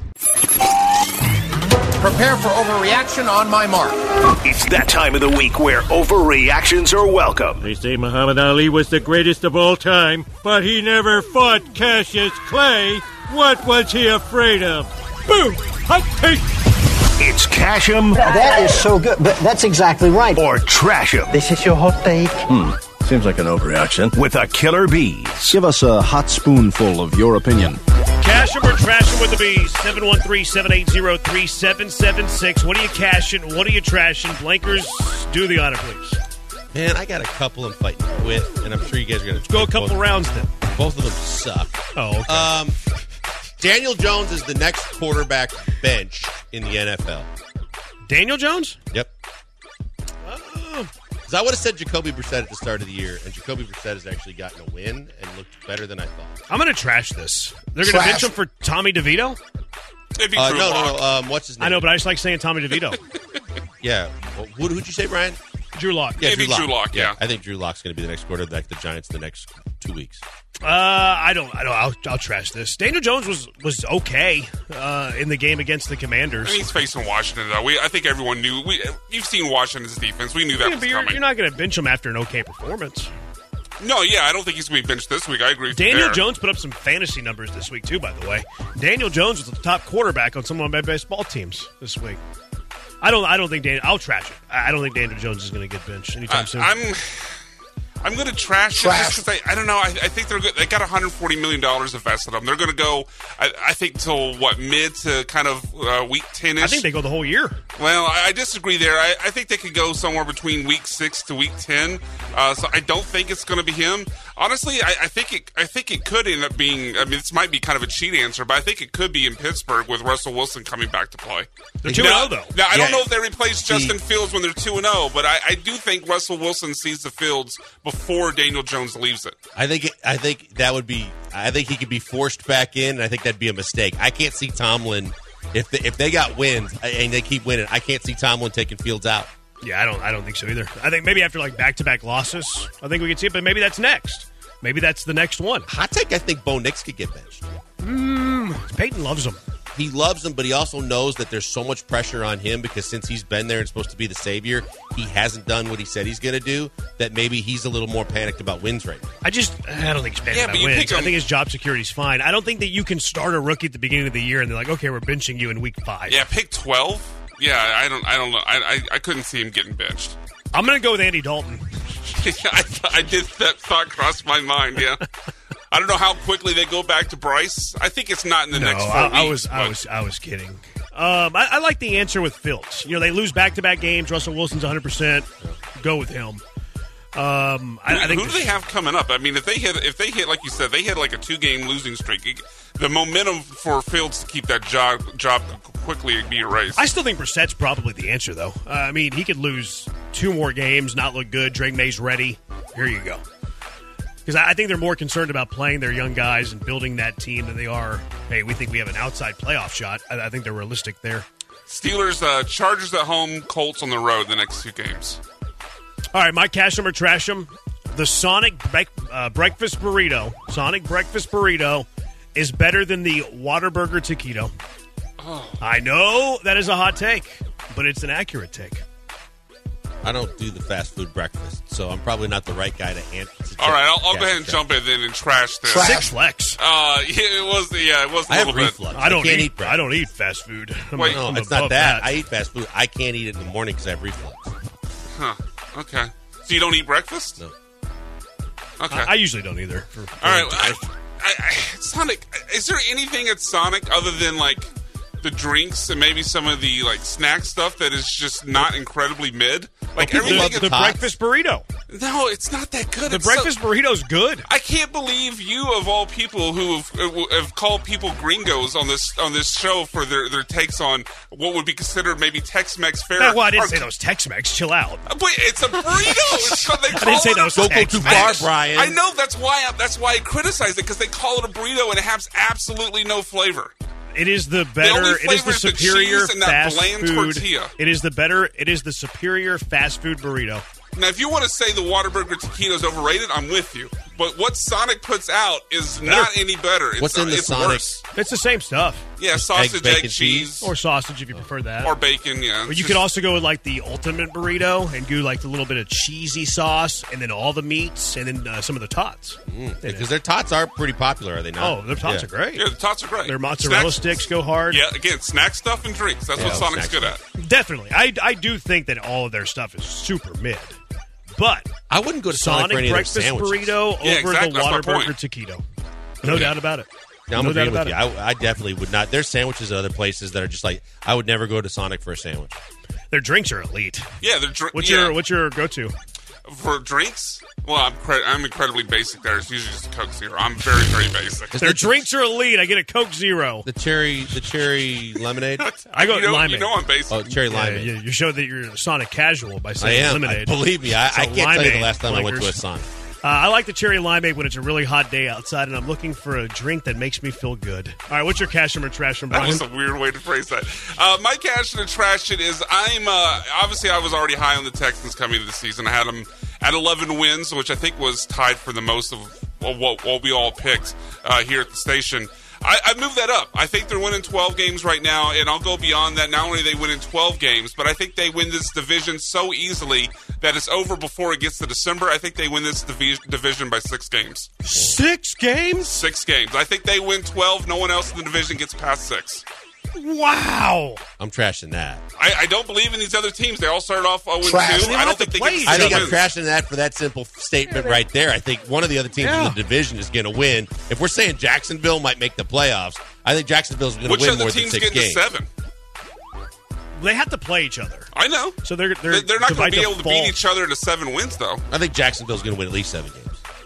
Prepare for overreaction on my mark. It's that time of the week where overreactions are welcome. They say Muhammad Ali was the greatest of all time, but he never fought Cassius Clay. What was he afraid of? Boom! Hot take! It's Cash 'em. That is so good, but that's exactly right. Or Trash 'em. This is your hot take. Hmm. Seems like an overreaction. With a Killer Bees. Give us a hot spoonful of your opinion. Cash 'em or trash 'em with the Bees. seven one three, seven eight zero, three seven seven six. What are you cashing? What are you trashing? Blankers, do the honor, please. Man, I got a couple I'm fighting with, and I'm sure you guys are going to go a couple both, rounds then. Both of them suck. Oh, okay. Um, Daniel Jones is the next quarterback bench in the N F L. Daniel Jones? Yep. Oh. Because I would have said Jacoby Brissett at the start of the year, and Jacoby Brissett has actually gotten a win and looked better than I thought. I'm going to trash this. They're going to bench him for Tommy DeVito? If uh, no, no, no. Um, what's his name? I know, but I just like saying Tommy DeVito. Yeah. Well, who, who'd you say, Brian? Drew Lock. Yeah, Maybe Drew Lock. Drew Lock, yeah. yeah. I think Drew Lock's going to be the next quarterback, the Giants, the next two weeks. Uh, I don't. I don't. I'll, I'll trash this. Daniel Jones was was okay uh, in the game against the Commanders. I mean, he's facing Washington, though. We, I think everyone knew. We, you've seen Washington's defense. We knew that yeah, was you're, coming. You're not going to bench him after an okay performance. No, yeah, I don't think he's going to be benched this week. I agree with Daniel you there. Jones put up some fantasy numbers this week, too, by the way. Daniel Jones was the top quarterback on some of my best ball teams this week. I don't. I don't think Daniel. I'll trash it. I don't think Daniel Jones is going to get benched anytime I, soon. I'm. I'm going to trash, trash. it just because I, I don't know. I, I think they're good. They got one hundred forty million dollars invested in them. They're going to go, I, I think, till what, mid to kind of uh, week ten-ish? I think they go the whole year. Well, I, I disagree there. I, I think they could go somewhere between week six to week ten. Uh, so I don't think it's going to be him. Honestly, I, I think it. I think it could end up being. I mean, this might be kind of a cheat answer, but I think it could be in Pittsburgh with Russell Wilson coming back to play. They're two and oh though. Now I yeah, don't know if they replace Justin the, Fields when they're two and zero, but I, I do think Russell Wilson sees the Fields before Daniel Jones leaves it. I think. It, I think that would be. I think he could be forced back in, and I think that'd be a mistake. I can't see Tomlin if they, if they got wins and they keep winning. I can't see Tomlin taking Fields out. Yeah, I don't. I don't think so either. I think maybe after like back to back losses, I think we could see it. But maybe that's next. Maybe that's the next one. Hot take, I think Bo Nix could get benched. Mm, Peyton loves him. He loves him, but he also knows that there's so much pressure on him because since he's been there and supposed to be the savior, he hasn't done what he said he's going to do, that maybe he's a little more panicked about wins right now. I just, I don't think he's panicked Yeah, about but you wins. pick him- I think his job security's fine. I don't think that you can start a rookie at the beginning of the year and they're like, okay, we're benching you in week five. Yeah, pick twelve. Yeah, I don't. I don't know. I I, I couldn't see him getting benched. I'm going to go with Andy Dalton. I, I did that thought crossed my mind. Yeah, I don't know how quickly they go back to Bryce. I think it's not in the No, next four I, weeks. I was, I but- was, I was kidding. Um, I, I like the answer with Fields. You know, they lose back-to-back games. Russell Wilson's one hundred percent. Go with him. Um, I, Who, I think who do they have coming up? I mean, if they hit, if they hit, like you said, they hit like a two-game losing streak. It, the momentum for Fields to keep that job job quickly be erased. I still think Brissett's probably the answer, though. Uh, I mean, he could lose two more games, not look good. Drake May's ready. Here you go. Because I think they're more concerned about playing their young guys and building that team than they are, hey, we think we have an outside playoff shot. I, I think they're realistic there. Steelers, uh, Chargers at home, Colts on the road the next two games. All right, my cash them or trash them. The Sonic bre- uh, breakfast burrito, Sonic breakfast burrito, is better than the Whataburger taquito. Oh. I know that is a hot take, but it's an accurate take. I don't do the fast food breakfast, so I'm probably not the right guy to answer. All right, I'll, I'll go ahead and jump in then and trash this. Six Flex. Uh, yeah, it was. Yeah, it was a I have little bit. reflux. I don't I can't eat. eat breakfast. I don't eat fast food. I'm, Wait, I'm No, it's above not that. I eat fast food. I can't eat it in the morning because I have reflux. Huh. Okay. So you don't eat breakfast? No. Okay. I, I usually don't either. For, for All right. I, I, I, Sonic, is there anything at Sonic other than like the drinks and maybe some of the like snack stuff that is just not incredibly mid? Like the, everything. the, the breakfast burrito. No, it's not that good. The It's breakfast so, burrito's good. I can't believe you, of all people, who have, have called people gringos on this on this show for their, their takes on what would be considered maybe Tex-Mex fare. No, well, I didn't are, say those Tex-Mex. Chill out. Wait, it's a burrito. It's called, they call I didn't say it those a, Don't go too far, Brian. I know that's why I, that's why I criticize it because they call it a burrito and it has absolutely no flavor. It is the better. only It is flavor the is the superior cheese and that fast bland food. tortilla. It is the better. It is the superior fast food burrito. Now, if you want to say the Whataburger taquito is overrated, I'm with you. But what Sonic puts out is not any better. It's, What's in the it's Sonic? worse. It's the same stuff. Yeah, sausage, eggs, bacon, egg, cheese, Or sausage if you prefer that. or bacon. Yeah, But you could also go with like the ultimate burrito and do like the little bit of cheesy sauce and then all the meats and then uh, some of the tots. Mm, because their tots are pretty popular, are they not? Oh, their tots Yeah. are great. Yeah, the tots are great. Their mozzarella Snacks- sticks go hard. Yeah, again, snack stuff and drinks. That's Yeah, what Sonic's snack good at. stuff. Definitely. I, I do think that all of their stuff is super mid. But I wouldn't go to Sonic, Sonic for any breakfast of their sandwiches. burrito Yeah, over exactly. the That's my Whataburger point. taquito. No doubt about it. Yeah, I'm no doubt agreeing with about you. it. I, I definitely would not. There's sandwiches at other places that are just like I would never go to Sonic for a sandwich. Their drinks are elite. Yeah, they're dr- What's yeah. your What's your go to? For drinks? Well, I'm cre- I'm incredibly basic there. It's usually just a Coke Zero. I'm very, very basic. Their drinks are elite. I get a Coke Zero. The cherry, the cherry lemonade. I go you know, limeade. You know I'm basic. Oh, cherry Yeah, limeade. you, you show that you're a Sonic casual by I saying am. lemonade. I, believe me, I, So I can't tell you the limeade, last time I went to a Lakers. Sonic. Uh, I like the cherry limeade when it's a really hot day outside and I'm looking for a drink that makes me feel good. All right, what's your cash or trash from That Brian? was a weird way to phrase that. Uh, my cash in the trash it is I'm uh, obviously I was already high on the Texans coming into the season. I had them at eleven wins, which I think was tied for the most of what, what we all picked uh, here at the station. I, I moved that up. I think they're winning twelve games right now, and I'll go beyond that. Not only are they winning twelve games, but I think they win this division so easily that it's over before it gets to December. I think they win this divi- division by six games. Six games? Six games. I think they win twelve. No one else in the division gets past six. Wow. I'm trashing that. I, I don't believe in these other teams. They all started off oh and two. Trash. I don't think they get I think I'm wins. trashing that for that simple statement right there. I think one of the other teams Yeah. in the division is going to win. If we're saying Jacksonville might make the playoffs, I think Jacksonville's going to Which win other more than team's six getting games. to seven? They have to play each other. I know. So they're They're, they're, they're not so going by to be able to beat default- each other to seven wins, though. I think Jacksonville's going to win at least seven games.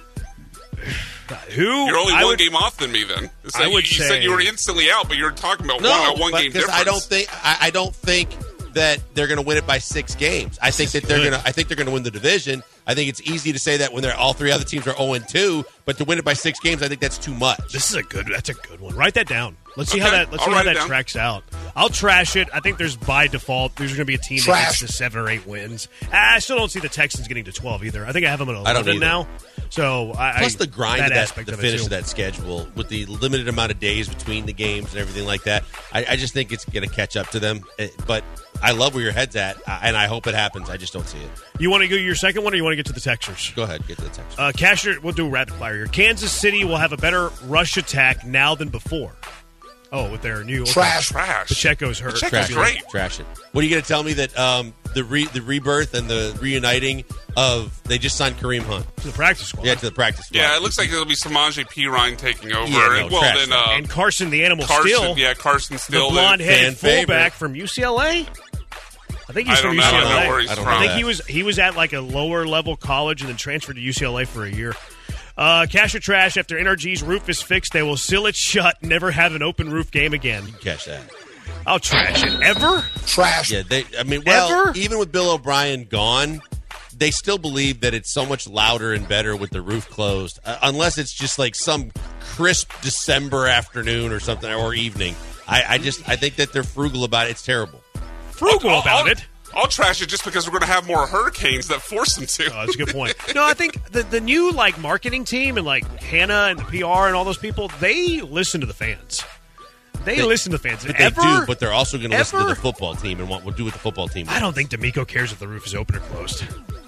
Who? You're only I one would, game off than me. Then so I you, would you say- said you were instantly out, but you're talking about one, a one but- game 'cause difference. I don't think I, I don't think that they're going to win it by six games. I think that they're good. going to. I think they're going to win the division. I think it's easy to say that when they're all three other teams are zero and two, but to win it by six games, I think that's too much. This is a good. That's a good one. Write that down. Let's see how Okay, that. Let's I'll see how write it that down. tracks out. I'll trash it. I think there's by default. There's going to be a team that Trash. gets to seven or eight wins. I still don't see the Texans getting to twelve either. I think I have them at I don't eleven either. now. So I, Plus I, the grind that of that, aspect the of it, finish too. of that schedule with the limited amount of days between the games and everything like that. I, I just think it's going to catch up to them. Eh, But I love where your head's at, uh, and I hope it happens. I just don't see it. You want to go your second one, or you want to get to the Texers? Go ahead, get to the text. Uh, Casher, we'll do a rapid fire here. Kansas City will have a better rush attack now than before. Oh, with their new Trash. Trash. Pacheco's hurt. Pacheco's Trash great. it. Trash it. What are you going to tell me that um, the re- the rebirth and the reuniting of they just signed Kareem Hunt? To the practice squad. Yeah, to the practice squad. Yeah, it looks like it'll be Samaje Perine taking over. Yeah, no, and, well, trash then uh, and Carson the Animal Carson, Steele, yeah, Carson the still. blonde-headed fan fullback favorite. from U C L A. I think he's I from don't U know. C L A. I don't know where he's I don't from. I think that. he was he was at like a lower level college and then transferred to U C L A for a year. Uh, cash or trash, after N R G's roof is fixed, they will seal it shut, never have an open roof game again. Catch that. I'll trash it. Ever? Trash. Yeah, they. I mean, well, Ever? even with Bill O'Brien gone, they still believe that it's so much louder and better with the roof closed, uh, unless it's just like some crisp December afternoon or something or evening. I, I just I think that they're frugal about it. It's terrible. Frugal I'll- about I'll- it. I'll trash it just because we're going to have more hurricanes that force them to. Oh, that's a good point. No, I think the the new like marketing team and like Hannah and the P R and all those people, they listen to the fans. They, They- listen to fans. But Ever? they do, but they're also going to listen to Ever? the football team and what we'll do with the football team. I don't think D'Amico cares if the roof is open or closed.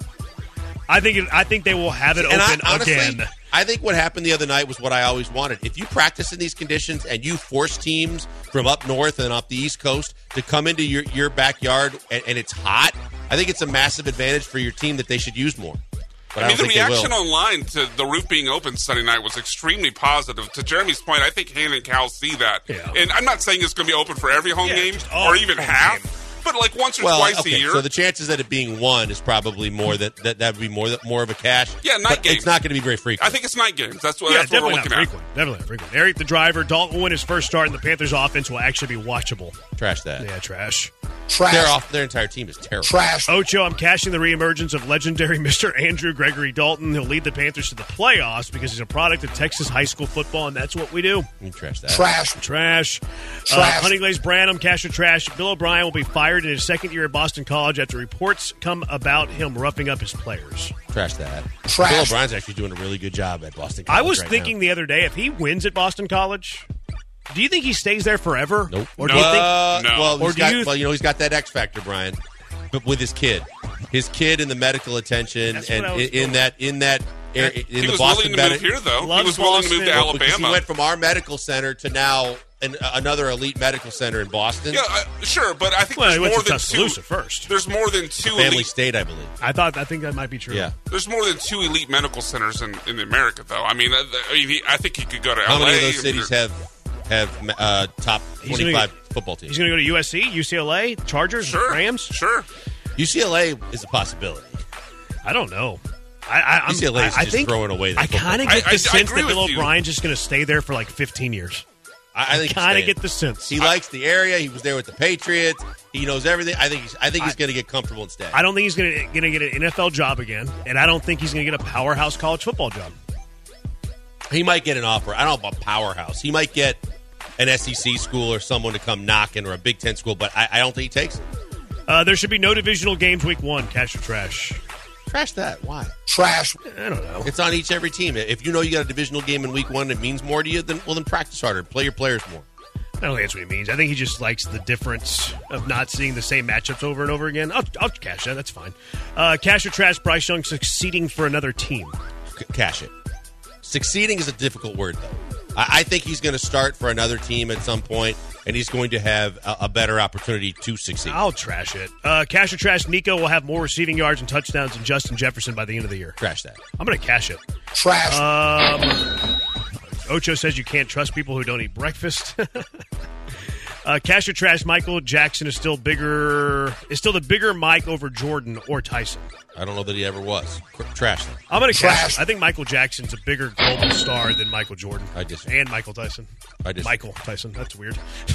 I think it, I think they will have it And I- open honestly, again. I think what happened the other night was what I always wanted. If you practice in these conditions and you force teams from up north and up the East Coast to come into your, your backyard and, and it's hot, I think it's a massive advantage for your team that they should use more. But I, I mean, don't the think they reaction will. online to the roof being open Sunday night was extremely positive. To Jeremy's point, I think Han and Cal see that. Yeah. And I'm not saying it's going to be open for every home Yeah, game just all or even home half, game. but like once or Well, twice okay, a year. so the chances that it being one is probably more that that that would be more more of a cash. Yeah, night but games. It's not going to be very frequent. I think it's night games. That's what, Yeah, that's what we're definitely not looking at. frequent. Definitely not frequent. Eric, the driver, Dalton will win his first start, and the Panthers' offense will actually be watchable. Trash that. Yeah, trash. Trash. Their off their entire team is terrible. Trash. Ocho, I'm cashing the reemergence of legendary Mister Andrew Gregory Dalton. He'll lead the Panthers to the playoffs because he's a product of Texas high school football, and that's what we do. You trash that. Trash. Trash. Uh, Trash. Honeyglaze Branham, cash or trash. Bill O'Brien will be fired in his second year at Boston College after reports come about him roughing up his players. Trash that. Trash. Bill O'Brien's actually doing a really good job at Boston College I was right thinking now. the other day, if he wins at Boston College, do you think he stays there forever? Nope. Or No. do you think Uh, No. Well, Or he's do got, you- well, you know, he's got that X factor, Brian, but with his kid, his kid and the medical attention, That's what and I was in, in going- that in that area, in He the was Boston willing to move medi- here, though. He Loves was willing to Boston. move to Well, Alabama. because he went from our medical center to now an, another elite medical center in Boston. Yeah, uh, sure, but I think Well, he there's went more to than Tuscaloosa two. first. There's more than two Family elite. State, I believe. I thought I think that might be true. Yeah. There's more than two elite medical centers in, in America, though. I mean, uh, I, mean he, I think he could go to How L A. many of those cities have have uh, top He's twenty-five gonna- football teams? He's going to go to U S C, U C L A, Chargers, Sure, Rams. Sure. U C L A is a possibility. I don't know. I, I, I'm, U C L A is I, I just think, throwing away that I football. kind of I- get the I- I sense agree that Bill with you. O'Brien's just going to stay there for like fifteen years. I, I think he's Kind of staying. get the sense. He likes the area. He was there with the Patriots. He knows everything. I think he's. I think he's going to get comfortable and stay. I don't think he's going to going to get an N F L job again, and I don't think he's going to get a powerhouse college football job. He might get an offer. I don't know about powerhouse. He might get an S E C school or someone to come knocking, or a Big Ten school. But I, I don't think he takes it. Uh, there should be no divisional games week one. Cash or trash? Trash that. Why? Trash. I don't know. It's on each every team. If you know you got a divisional game in week one, it means more to you. Then well, then practice harder. Play your players more. I don't think that's what he means. I think he just likes the difference of not seeing the same matchups over and over again. I'll, I'll cash that. That's fine. Uh, cash or trash? Bryce Young succeeding for another team. C- cash it. Succeeding is a difficult word, though. I, I think he's going to start for another team at some point, and he's going to have a, a better opportunity to succeed. I'll trash it. Uh, cash or trash? Nico will have more receiving yards and touchdowns than Justin Jefferson by the end of the year. Trash that. I'm going to cash it. Trash. Um, Ocho says you can't trust people who don't eat breakfast. uh, cash or trash? Michael Jackson is still bigger. Is still the bigger Mike over Jordan or Tyson. I don't know that he ever was. Cr- Trash that. I'm going to cash Trash. it. I think Michael Jackson's a bigger global star than Michael Jordan. I disagree. And Michael Tyson. I disagree. Michael Tyson. That's weird.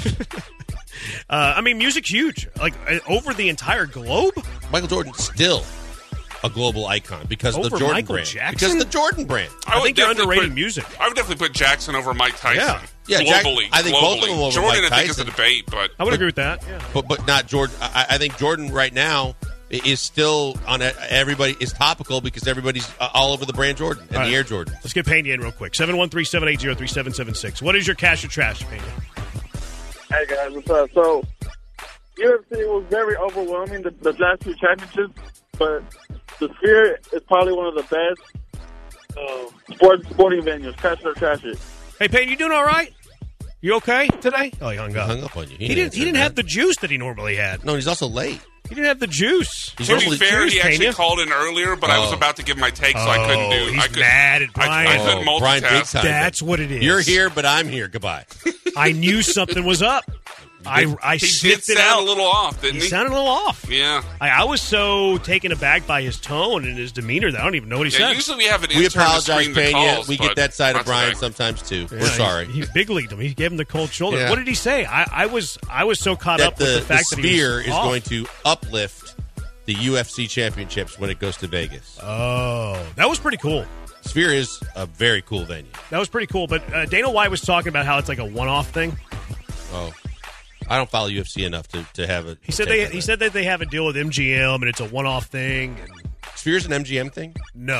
uh, I mean, music's huge. Like, uh, over the entire globe? Michael Jordan's still a global icon because of Over the Jordan Michael brand. Jackson? Because of the Jordan brand. I would think you're definitely underrating put- music. I would definitely put Jackson over Mike Tyson. Yeah. Yeah, Jack- globally. I think globally. both of them over Jordan, Mike I think, is a Tyson. debate, but I would agree with that. Yeah. But but not Jordan. I, I think Jordan right now i- is still on a, everybody is topical because everybody's uh, all over the brand Jordan and All the right. Air Jordan. Let's get Pena in real quick. seven one three, seven eight zero, three seven seven six. What is your cash or trash, Pena? Hey guys, what's up? So, U F C was very overwhelming the, the last two championships, but the Sphere is probably one of the best uh, sports sporting venues. Cash it or trash it. Hey, Payne, you doing all right? You okay today? Oh, he hung up. Hung up on you. He didn't. He didn't have the juice that he normally had. No, he's also late. He didn't have the juice. He's to be normally fair, juice, he actually Pena. called in earlier, but I was Oh. about to give my take, so I couldn't do. Oh, he's I could, mad at I, I Brian. couldn't Oh, Brian, big multitask. time. That's what it is. You're here, but I'm here. Goodbye. I knew something was up. I I He did sniffed it sound out. a little off, He didn't he? sounded a little off. Yeah. I, I was so taken aback by his tone and his demeanor that I don't even know what he Yeah, said. usually we have an We intern to apologize, screen the Pena. calls, We but get that side of not Brian today. sometimes too. Yeah, We're sorry. He, he big leagued him. He gave him the cold shoulder. Yeah. What did he say? I, I was I was so caught that up the, with the the fact that he Sphere was is off. going to uplift the U F C championships when it goes to Vegas. Oh, that was pretty cool. Sphere is a very cool venue. That was pretty cool. But uh, Dana White was talking about how it's like a one-off thing. Oh, I don't follow U F C enough to, to have a. He said they he said that they have a deal with M G M and it's a one-off thing. And Sphere's an M G M thing. no,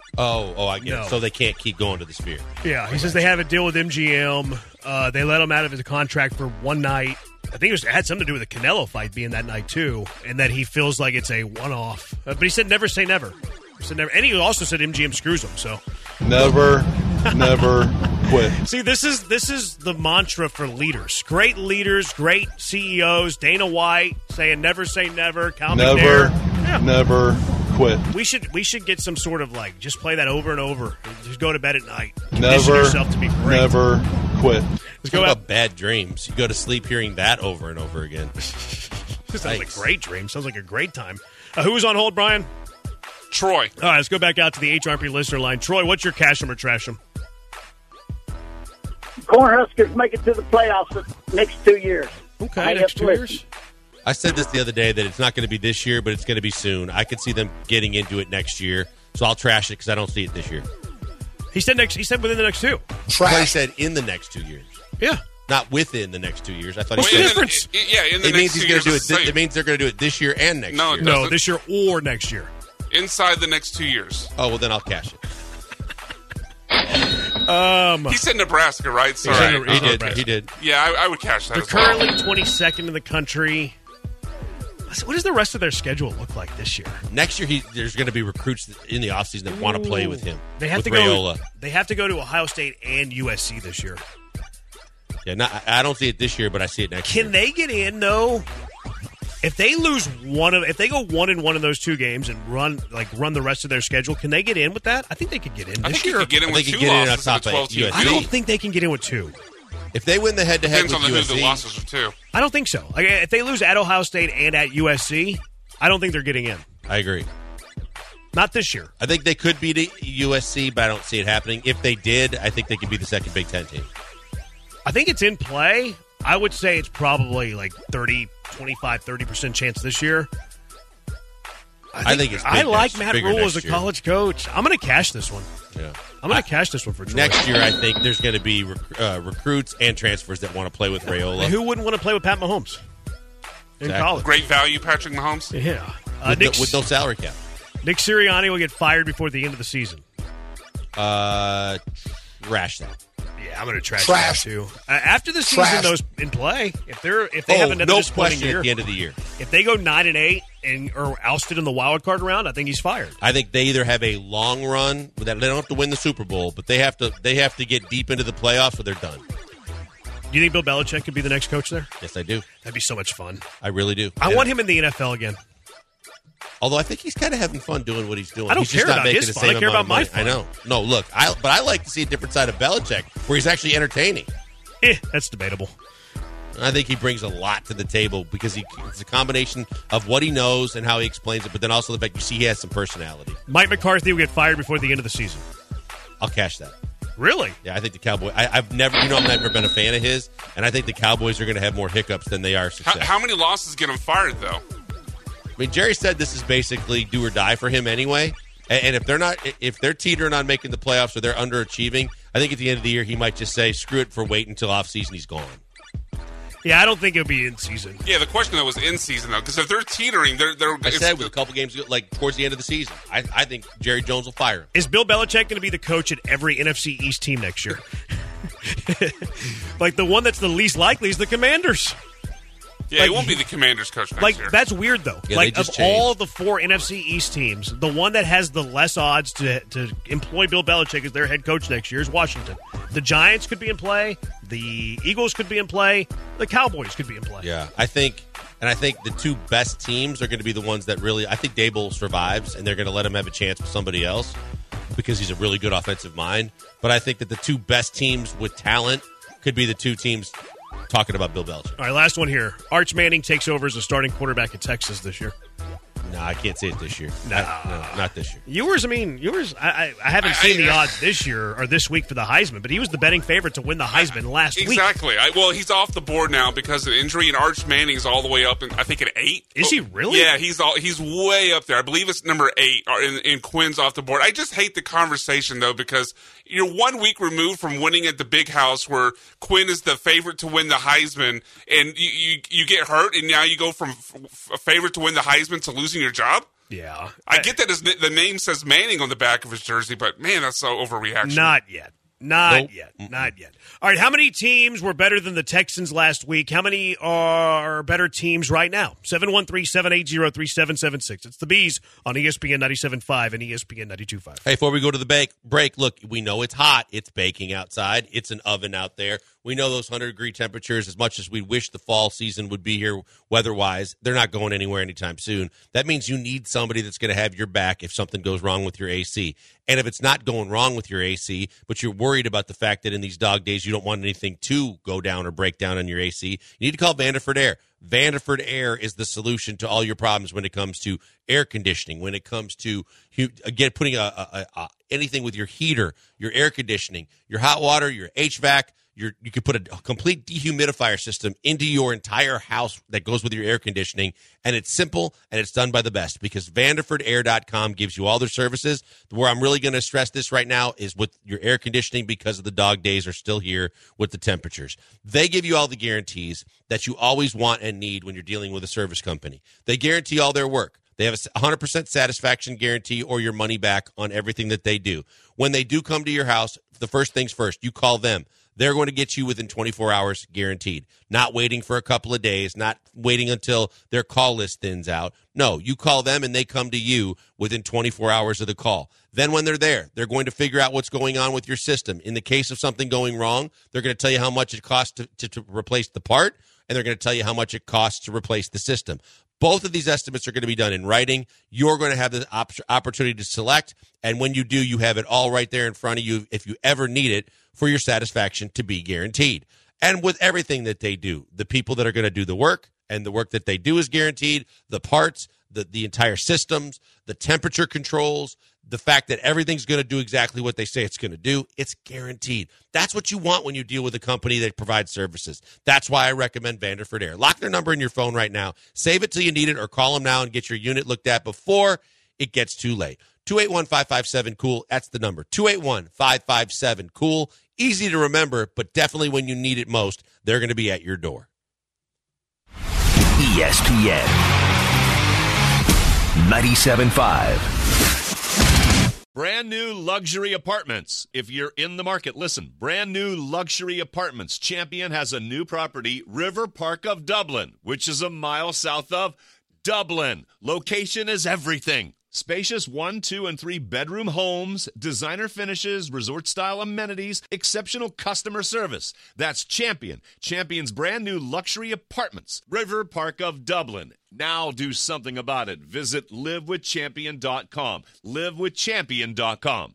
Oh, oh, I get No. it. So they can't keep going to the Sphere. Yeah, he says they have a deal with M G M. Uh, they let him out of his contract for one night. I think it, was, it had something to do with the Canelo fight being that night, too, and that he feels like it's a one-off. Uh, but he said never say never. He said never. And he also said M G M screws him, so. Never, never quit. See, this is this is the mantra for leaders. Great leaders, great C E Os. Dana White saying never say never. Cal Never, McNair. Yeah. never quit. We should we should get some sort of like just play that over and over. Just go to bed at night. Condition Never, yourself to be great. never quit. Let's Talk go out. about bad dreams. You go to sleep hearing that over and over again. Sounds like a great dream. Sounds like a great time. Uh, who was on hold, Brian? Troy. All right, let's go back out to the H R P listener line. Troy, what's your cash 'em or trash 'em? Cornhuskers make it to the playoffs the next two years. Okay, I next have two listened. years. I said this the other day that it's not going to be this year, but it's going to be soon. I could see them getting into it next year, so I'll trash it because I don't see it this year. He said next. He said within the next two. But he said in the next two years, Yeah. not within the next two years. I thought What's he the said difference? In, yeah, in the it next means two he's going years to do it. it's the Thi- same. it means they're going to do it this year and next No, year. it No, doesn't. this year or next year. Inside the next two years. Oh well, then I'll cash it. Um, He said Nebraska, right? Sorry. said He Nebraska. did. He did. Yeah, I, I would cash that they're as well. currently twenty-second in the country. What does the rest of their schedule look like this year? Next year, he, there's going to be recruits in the offseason that want to play with him. They have with to Raiola. go. They have to go to Ohio State and U S C this year. Yeah, not, I I don't see it this year, but I see it next year. Can they get in though? If they lose one of, if they go one and one in those two games and run like run the rest of their schedule, can they get in with that? I think they could get in I this think you year. could get in I with think two you get in on losses in top the of twelve team U S C. I field. don't think they can get in with two. If they win the head-to-head Depends with on who U S C, the losses are too. I don't think so. Like, if they lose at Ohio State and at U S C, I don't think they're getting in. I agree. Not this year. I think they could beat U S C, but I don't see it happening. If they did, I think they could be the second Big Ten team. I think it's in play. I would say it's probably like thirty, twenty-five, thirty percent chance this year. I think it's big I like next- Matt bigger Rule next as a year. college coach. I'm going to cash this one. Yeah. I'm going to cash this one for Troy. Next year, I think there's going to be rec- uh, recruits and transfers that want to play with Raiola. Who wouldn't want to play with Pat Mahomes in Exactly. college? Great value, Patrick Mahomes. Yeah. Uh, with, Nick, no, with no salary cap. Nick Sirianni will get fired before the end of the season. Uh, trash that. Yeah, I'm going to trash, Trash. that too. Uh, after the season, Trash. those in play, if they're if they Oh, have another no disappointing question year, at the end of the year. if they go nine and eight and are ousted in the wild card round, I think he's fired. I think they either have a long run that they don't have to win the Super Bowl, but they have to they have to get deep into the playoffs or they're done. Do you think Bill Belichick could be the next coach there? Yes, I do. That'd be so much fun. I really do. I And- want him in the N F L again. Although I think he's kind of having fun doing what he's doing. I don't he's care just not about making his the fun. same I care amount about my of money. fun. I know. No, look, I but I like to see a different side of Belichick where he's actually entertaining. Eh, that's debatable. I think he brings a lot to the table because he it's a combination of what he knows and how he explains it, but then also the fact you see he has some personality. Mike McCarthy will get fired before the end of the season. I'll cash that. Really? Yeah, I think the Cowboys. I, I've never, you know, I've never been a fan of his, and I think the Cowboys are going to have more hiccups than they are success. How, how many losses get him fired, though? I mean, Jerry said this is basically do or die for him anyway. And, and if they're not, if they're teetering on making the playoffs or they're underachieving, I think at the end of the year he might just say, "Screw it," for wait until off season he's gone. Yeah, I don't think it'll be in season. Yeah, the question though was in season though, because if they're teetering, they're they're. I said with a couple games like towards the end of the season, I, I think Jerry Jones will fire him. Is Bill Belichick going to be the coach at every N F C East team next year? Like the one that's the least likely is the Commanders. Yeah, like, he won't be the Commanders coach next Like year. that's weird though. Yeah, like they of just changed. all the four N F C East teams, the one that has the less odds to to employ Bill Belichick as their head coach next year is Washington. The Giants could be in play. The Eagles could be in play. The Cowboys could be in play. Yeah, I think, and I think the two best teams are going to be the ones that really. I think Dable survives, and they're going to let him have a chance with somebody else because he's a really good offensive mind. But I think that the two best teams with talent could be the two teams talking about Bill Belichick. All right, last one here. Arch Manning takes over as a starting quarterback at Texas this year. No, I can't say it this year. No. I- no, not this year. Yours, I mean, yours. I, I, I haven't I- seen I- the odds this year or this week for the Heisman, but he was the betting favorite to win the Heisman last week. Exactly. I, well, he's off the board now because of injury, and Arch Manning's all the way up, in, I think, at eight. Is he really? Yeah, he's all he's way up there. I believe it's number eight, or in, in Quinn's off the board. I just hate the conversation though because you're one week removed from winning at the Big House, where Quinn is the favorite to win the Heisman, and you you, you get hurt, and now you go from f- f- a favorite to win the Heisman to losing your job. Yeah. I get that his, the name says Manning on the back of his jersey, but, man, that's so overreaction. Not yet. Not Nope. yet. Mm-mm. Not yet. All right, how many teams were better than the Texans last week? How many are better teams right now? seven one three, seven eight zero, three seven seven six. It's the Bees on E S P N ninety-seven point five and E S P N ninety-two point five. Hey, before we go to the bake, break, look, we know it's hot. It's baking outside. It's an oven out there. We know those one hundred degree temperatures, as much as we wish the fall season would be here weather-wise, they're not going anywhere anytime soon. That means you need somebody that's going to have your back if something goes wrong with your A C. And if it's not going wrong with your A C, but you're worried about the fact that in these dog days you don't want anything to go down or break down on your A C, you need to call Vanderford Air. Vanderford Air is the solution to all your problems when it comes to air conditioning, when it comes to, again, putting a, a, a, anything with your heater, your air conditioning, your hot water, your H V A C. You're, you could put a complete dehumidifier system into your entire house that goes with your air conditioning, and it's simple, and it's done by the best because Vanderford Air dot com gives you all their services. Where I'm really going to stress this right now is with your air conditioning because of the dog days are still here with the temperatures. They give you all the guarantees that you always want and need when you're dealing with a service company. They guarantee all their work. They have a one hundred percent satisfaction guarantee or your money back on everything that they do. When they do come to your house, the first things first, you call them. They're going to get you within twenty-four hours guaranteed. Not waiting for a couple of days, not waiting until their call list thins out. No, you call them and they come to you within twenty-four hours of the call. Then when they're there, they're going to figure out what's going on with your system. In the case of something going wrong, they're going to tell you how much it costs to, to, to replace the part, and they're going to tell you how much it costs to replace the system. Both of these estimates are going to be done in writing. You're going to have the op- opportunity to select, and when you do, you have it all right there in front of you if you ever need it for your satisfaction to be guaranteed. And with everything that they do, the people that are going to do the work and the work that they do is guaranteed, the parts, the, the entire systems, the temperature controls, the fact that everything's going to do exactly what they say it's going to do, it's guaranteed. That's what you want when you deal with a company that provides services. That's why I recommend Vanderford Air. Lock their number in your phone right now. Save it till you need it or call them now and get your unit looked at before it gets too late. two eight one, five five seven, cool. That's the number. two eight one, five five seven, cool. Easy to remember, but definitely when you need it most, they're going to be at your door. E S P N ninety-seven point five. Brand new luxury apartments. If you're in the market, listen. Brand new luxury apartments. Champion has a new property, River Park of Dublin, which is a mile south of Dublin. Location is everything. Spacious one, two, and three bedroom homes, designer finishes, resort-style amenities, exceptional customer service. That's Champion. Champion's brand new luxury apartments. River Park of Dublin. Now do something about it. Visit live with champion dot com. live with champion dot com.